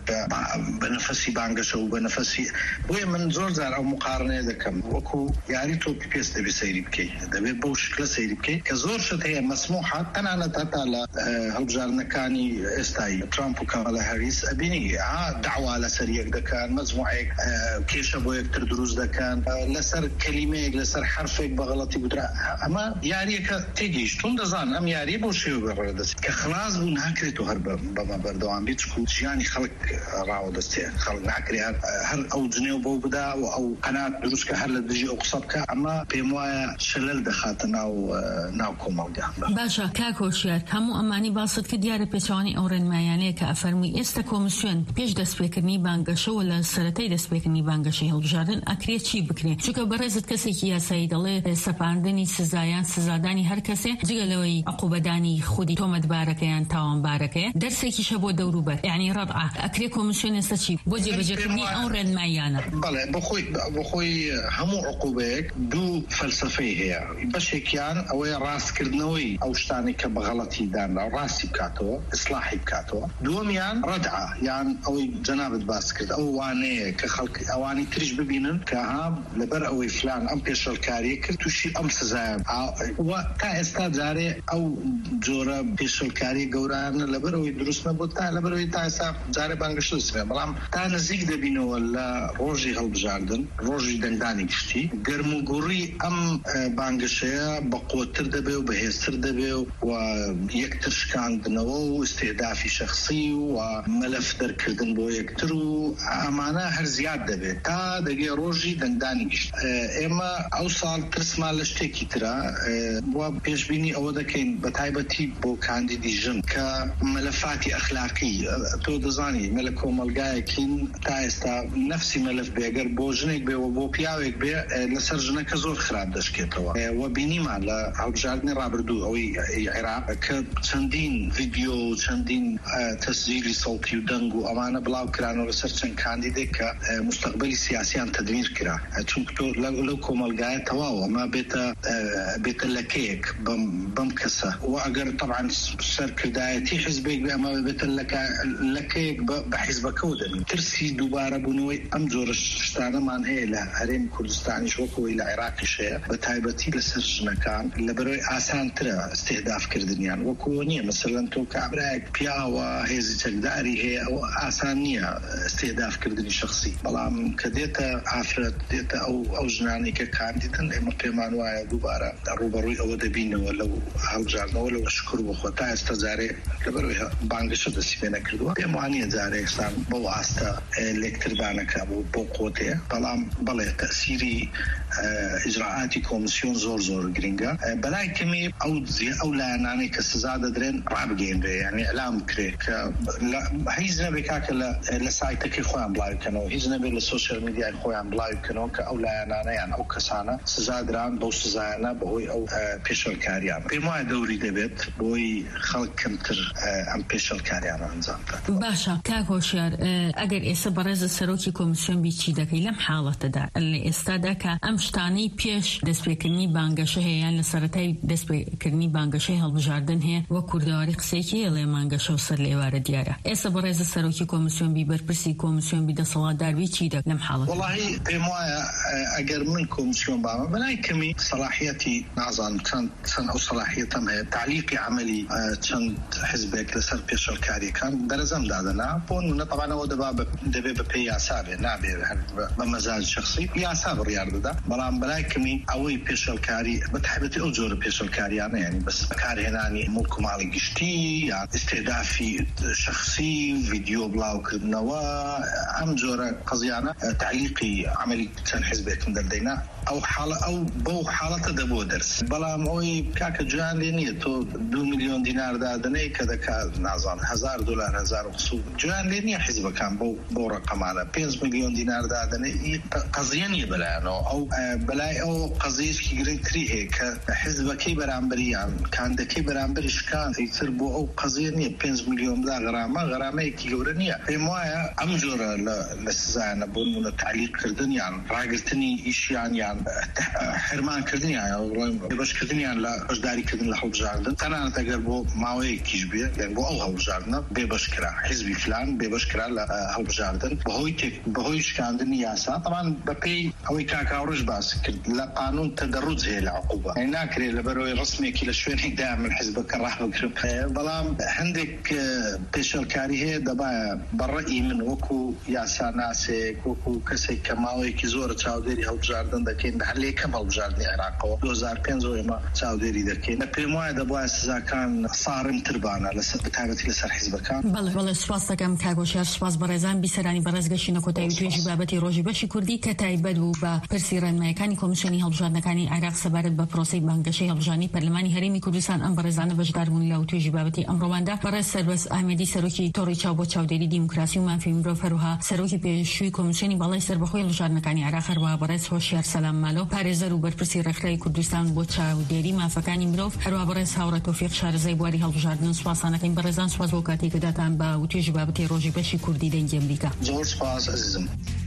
بنفسي بانقش وبنفسي وين من زور زار او مقارنه دكم وكو ياري تو بيست بيسيري بكي دبي بوش كلا سيري بكي كزور شت هي مسموحه انا انا تاع هالبجارنا كاني استاي ترامب وكامالا هاريس ابيني دعوه على سريع دكان مجموعه كيش ابو يكتر دروز دكان لسر كلمه لسر حرفك بغلطي بدرا اما ياري كتيجيش تون زان ام ياري بوشي بردس كخلاص بون هكرتو هرب بما بردوان بيتكو يعني خلق راو دستي خلق نعكري هر او جنيو بو بدا او قناه دروس كهر لدجي او قسە بکە ئەمە پێم وایە شەلەل دەخاتە ناو ناو کۆمەڵگە. باشە کاکۆشیار هەموو ئەمانی باست کرد دیارە پێچوانی ئەو ڕێنمایانەیە کە ئەفەرمووی ئێستا کۆمیسیۆن پێش دەستپێکردنی بانگەشەوە لە سەرەتای دەستپێکردنی بانگەشەی هەڵبژاردن ئەکرێ چی بکرێ چونکە بەڕێزت کەسێکی یاسایی دەڵێ سەپاندنی سزایان سزادانی هەر کەسێ جگەلەوەی عقوبەدانی خودی تۆمەتبارەکەیان تاوانبارەکەیە دەرسێکیشە بۆ دەوروبەر یعنی ڕەدعە ئەکرێ کۆمیسیۆن ئێستا چی بۆ جێبەجێکردنی ئەو ڕێنمایانە. بەڵێ بخۆی بخۆی هەموو عقوبەیەک دوو فەلسەفەی هەیە بەشێکیان ئەوەیە ڕاستکردنەوەی ئەو شتانی کە بەغەڵەتی دانرا ڕاستی بکاتەوە ئیسلاحی بکاتەوە. دووەمیان ڕەدعە یان ئەوەی جەنابەت باس کرد ئەو وانەیە کە خەڵک ئەوانی تریش ببینن کە ها لەبەر ئەوەی فلان ئەم پێشەلکاریە کرد تووشی ئەم سزایە تا ئێستا جارێ ئەو جۆرە پێشەلکاری گەورانە لەبەر ئەوەی دروست نەبوو تا لەبەرەوەی تا ئێستا جارێ بانگەشە دەسبێ بەڵام تا نزیک دەبینەوە لە ڕۆژی هەڵبژاردن ڕۆژی دەنگدانی گشتی گەرموگوڕی ئەم بانگەشەیە بەقوتر دەبێ و بەهێزتر دەبێ و یەکتر شکاندنەوە و استهدافی شخصی و مەلەف دەرکردن بۆ یەکتر و ئەمانە هەر زیاد دەبێت تا دەگێ ڕۆژی دەنگدانی گشت. ئێمە ئەو ساڵ ترسمان لە شتێکی ترە وە پێشبینی ئەوە دەکەین بە تایبەتی بۆ کاندیدی ژن کە مەلەفاتی ئەخلاقی تۆ دەزانی مەلە کۆمەلگایەکین تا ئێستا نەفسی مەلەف بێگەر بۆ ژنێک بێ و بۆ پیاوێک بێ لەسەر ژنەکە زۆر خراپ دەشکێتەوە و بینیمان لە هەڵبژاردنی ڕابردوو ئەوەی عێراق کە چەندین ڤیدیۆ و چەندین تەسجیلی سەوتی و دەنگ و ئەمانە بڵاو کرانەوە لەسەر چەند کاندیدێک کە مستەقبەلی سیاسیان تەدویر کرا چونکە تۆ لەو کۆمەلگایە تەواوە ئەمە بێتە بێتە لەکەیەک بەم کەسە و ئەگەر طبعا سەرکردایەتی حیزبێک بێ ئەمە بێتە لەکەیەک بە حیزبەکەوت دەبین. ترسی دووبارە بوونەوەی ئەم جۆرە شتانەمان هەیە لە هەرێمی کوردستانیش وەکەوەی لە عێراقیش هەیە بە تایبەتی لەسەر ژنەکان لەبەرەوەی ئاسانترە استهدافکردنیان وەکووە نییە مەسەلەن تۆ کابراایەک پیاوە هێزی چەکداری هەیە ئەو ئاسان نییە استهدافکردنی شخصی بەڵام کە دێتە ئافرەت دێتە ئەو ئەو ژنانی کە کاندیدن ئێمە پێمان وایە دووبارە ڕوبەڕووی ئەوە دەبینەوە لەو هەڵبژاردنەوە لەوە شکر بخۆ تا ئێستا جارێ لەبەرەوەی بانگەشە دەستی پێ نەکردووە پێم وانییە جارێکسان بەو ئاستە لێکتربانەکە بوو بۆ قۆتەیە بەڵام بەڵێ تەسیری ئیجراعاتی کۆمیسیۆن زۆر زۆر گرنگە بەلای کەمی ئەو ئەو لایەنانەی کە سزا دەدرێن ڕابگەیەنرێ یعنی ئەلام بکرێ کە هیچ نەبێ کاکە لە سایتەکەی خۆیان بڵاو بکەنەوە هیچ نەبێ لە سۆشیال میدیای خۆیان بڵاو بکەنەوە کە ئەو لایەنانە یان ئەو کەسانە سزا دران بەو سزایانە بەهۆی ئەو پێشەلکاریان پێم وایە دەوری دەبێت بۆی خەڵک کەمتر ئەم پێشەلکاریانە ئەنجام بدەن. باشە کاک هۆشیار ئەگەر ئێستا بەڕێزە سەرۆکی کۆمیسیۆن بی چی دەکەی لەم حاڵەتەدا لە ئێستادا کە ئەم شتانەی پێش دەستپێکردنی بانگەشە هەیە یان لە سەرەتای دەستپێکردنی بانگەشەی هەڵبژاردن هەیە وە کوردەواری قسێکی لێ مانگەشە و سەر لێوارە دیارە ئێستا بەڕێزە سەرۆکی کۆمیسیۆن بی بەرپرسی کۆمیسیۆن بی دەسەڵاتداربی چی دەک لەم حاڵەت وەڵاهی پێم وایە ئەگەر من کۆمیسیۆن بامە بەلای کەمی سەلاحیەتی نازانم چەند چەند ئەو سەلاحیەتم هەیە تعلیقی عملی چەند حزبێک لەسەر پێشەلکاریەکان دەرەزەم دادەنا بۆ نمونە طبعاًەوە دەبێت بە پێی یاسا بێ نابێت بە مەزاج شخصی یاسا بڕیار دەدا بەڵام بەلای کەمی ئەوەی پێشەلکاری بە تایبەتی ئەو جۆرە پێشەلکاریانە یعنی بەس بەکارهێنانی مڵک و ماڵی گشتی یان استهدافی شخصی ڤیدیۆ بڵاوکردنەوە ئەم جۆرە قەزیانە تعلیقی عملی چەند حزبێکم دەردەینا ئەو حاڵە ئەو بەو حاڵەتە دەبووە دەرس بەڵام ئەوەی کاکە جوان لێ نییە تۆ دو میلیۆن دینار دادنەی کە دەکات نازان هەزار دلار هەزار وقسوو جوان لێ نییە حیزبەکان بۆ بۆ ڕقەمانە پێنج میلیۆن دینار دادنەی قەزیە نییە بەلایەنەوە ئەو بەلای ئەو قەزیەشکی گرنگتری هەیە کە حیزبەکەی بەرامبەریان کاندەکەی بەرامبەری شکان ئیتر بۆ ئەو قەزیە نییە پێنج میلیۆن دا غەرامە غەرامەیەکی گەورە نییە پێم وایە ئەم جۆرە لە سزایانە بۆ نمونە تعلیقکردنیان ڕاگرتنی ئیشیان یان حرمانکردنیان بێبەشکردنیان لە بەشداریکردن لە هەڵبژاردن تەنانەت ئەگەر بۆ ماوەیەکیش بێ یان بۆ ئەو هەڵبژاردنە بێبەشکرا حیزبی فلان بێبەشکرا لە هەڵبژاردن بەهۆی بەهۆی شکاندنی یاسا طبعاً بەپێی ئەوەی کاکاوڕژ باس کرد لە قانون تەدەڕوج هەیە لە عقوبە ناکرێت لەبەرەوەی ڕسمێکی لە شوێنێکدا من حیزبەکە ڕابگرم بەڵام هەندێک پێشەلکاری هەیە دەبایە بەڕەئی من وەکو یاساناسێک وەکو کەسێک کە ماوەیەکی زۆرە چاودێری هەڵبژاردن دەکەین هەر لە یەکەم هەڵبژاردنی عێراقەوە دوو هەزار و پێنج ئێمە چاودێری دەکەین لە پێم وایە دەبایە سزاکان سارمتربانە لەسەر بەتایبەتی لەسەر حیزبەکان. بەڵێ بەڵێ سوپاس دەکەم کاک هۆشیار سوپاس بەڕێزان بیسەرانی بەڕێزگەشتنە کۆتایی توێژی بابەتی ڕۆژی بەشی کوردی کە تایبەت بوو بە پرسی ڕێنمایی ڕۆژنامەیەکانی کۆمیسیۆنی هەڵبژاردنەکانی عێراق سەبارەت بە پرۆسەی بانگەشەی هەڵبژاردنی پەرلەمانی هەرێمی کوردستان ئەم بەڕێزانە بەشداربوون لە توێژی بابەتی ئەمڕۆواندا. بەڕێز سەربەز ئاحمەدی سەرۆکی تۆڕی چاو بۆ چاودێری دیموکراسی و مافی مرۆڤ، هەروەها سەرۆکی پێشووی کۆمیسیۆنی باڵای سەربەخۆی هەڵبژاردنەکانی عێراق، هەروەها بەڕێز هۆشیار سەلام مالۆ پارێزەر و بەرپرسی ڕێکخراوی کوردستان بۆ چاودێری مافەکانی مرۆڤ، هەروەها بەڕێز هاوڕە تۆفیق شارەزای بواری هەڵبژاردن. سوپاسانەکەین بەڕێزان، سوپاس بۆ کاتێکداتان بە وتێژی بابەتی ڕۆژی بەشی کوردی دەنگی ئەمریکا. زۆر سپاس عزیزم.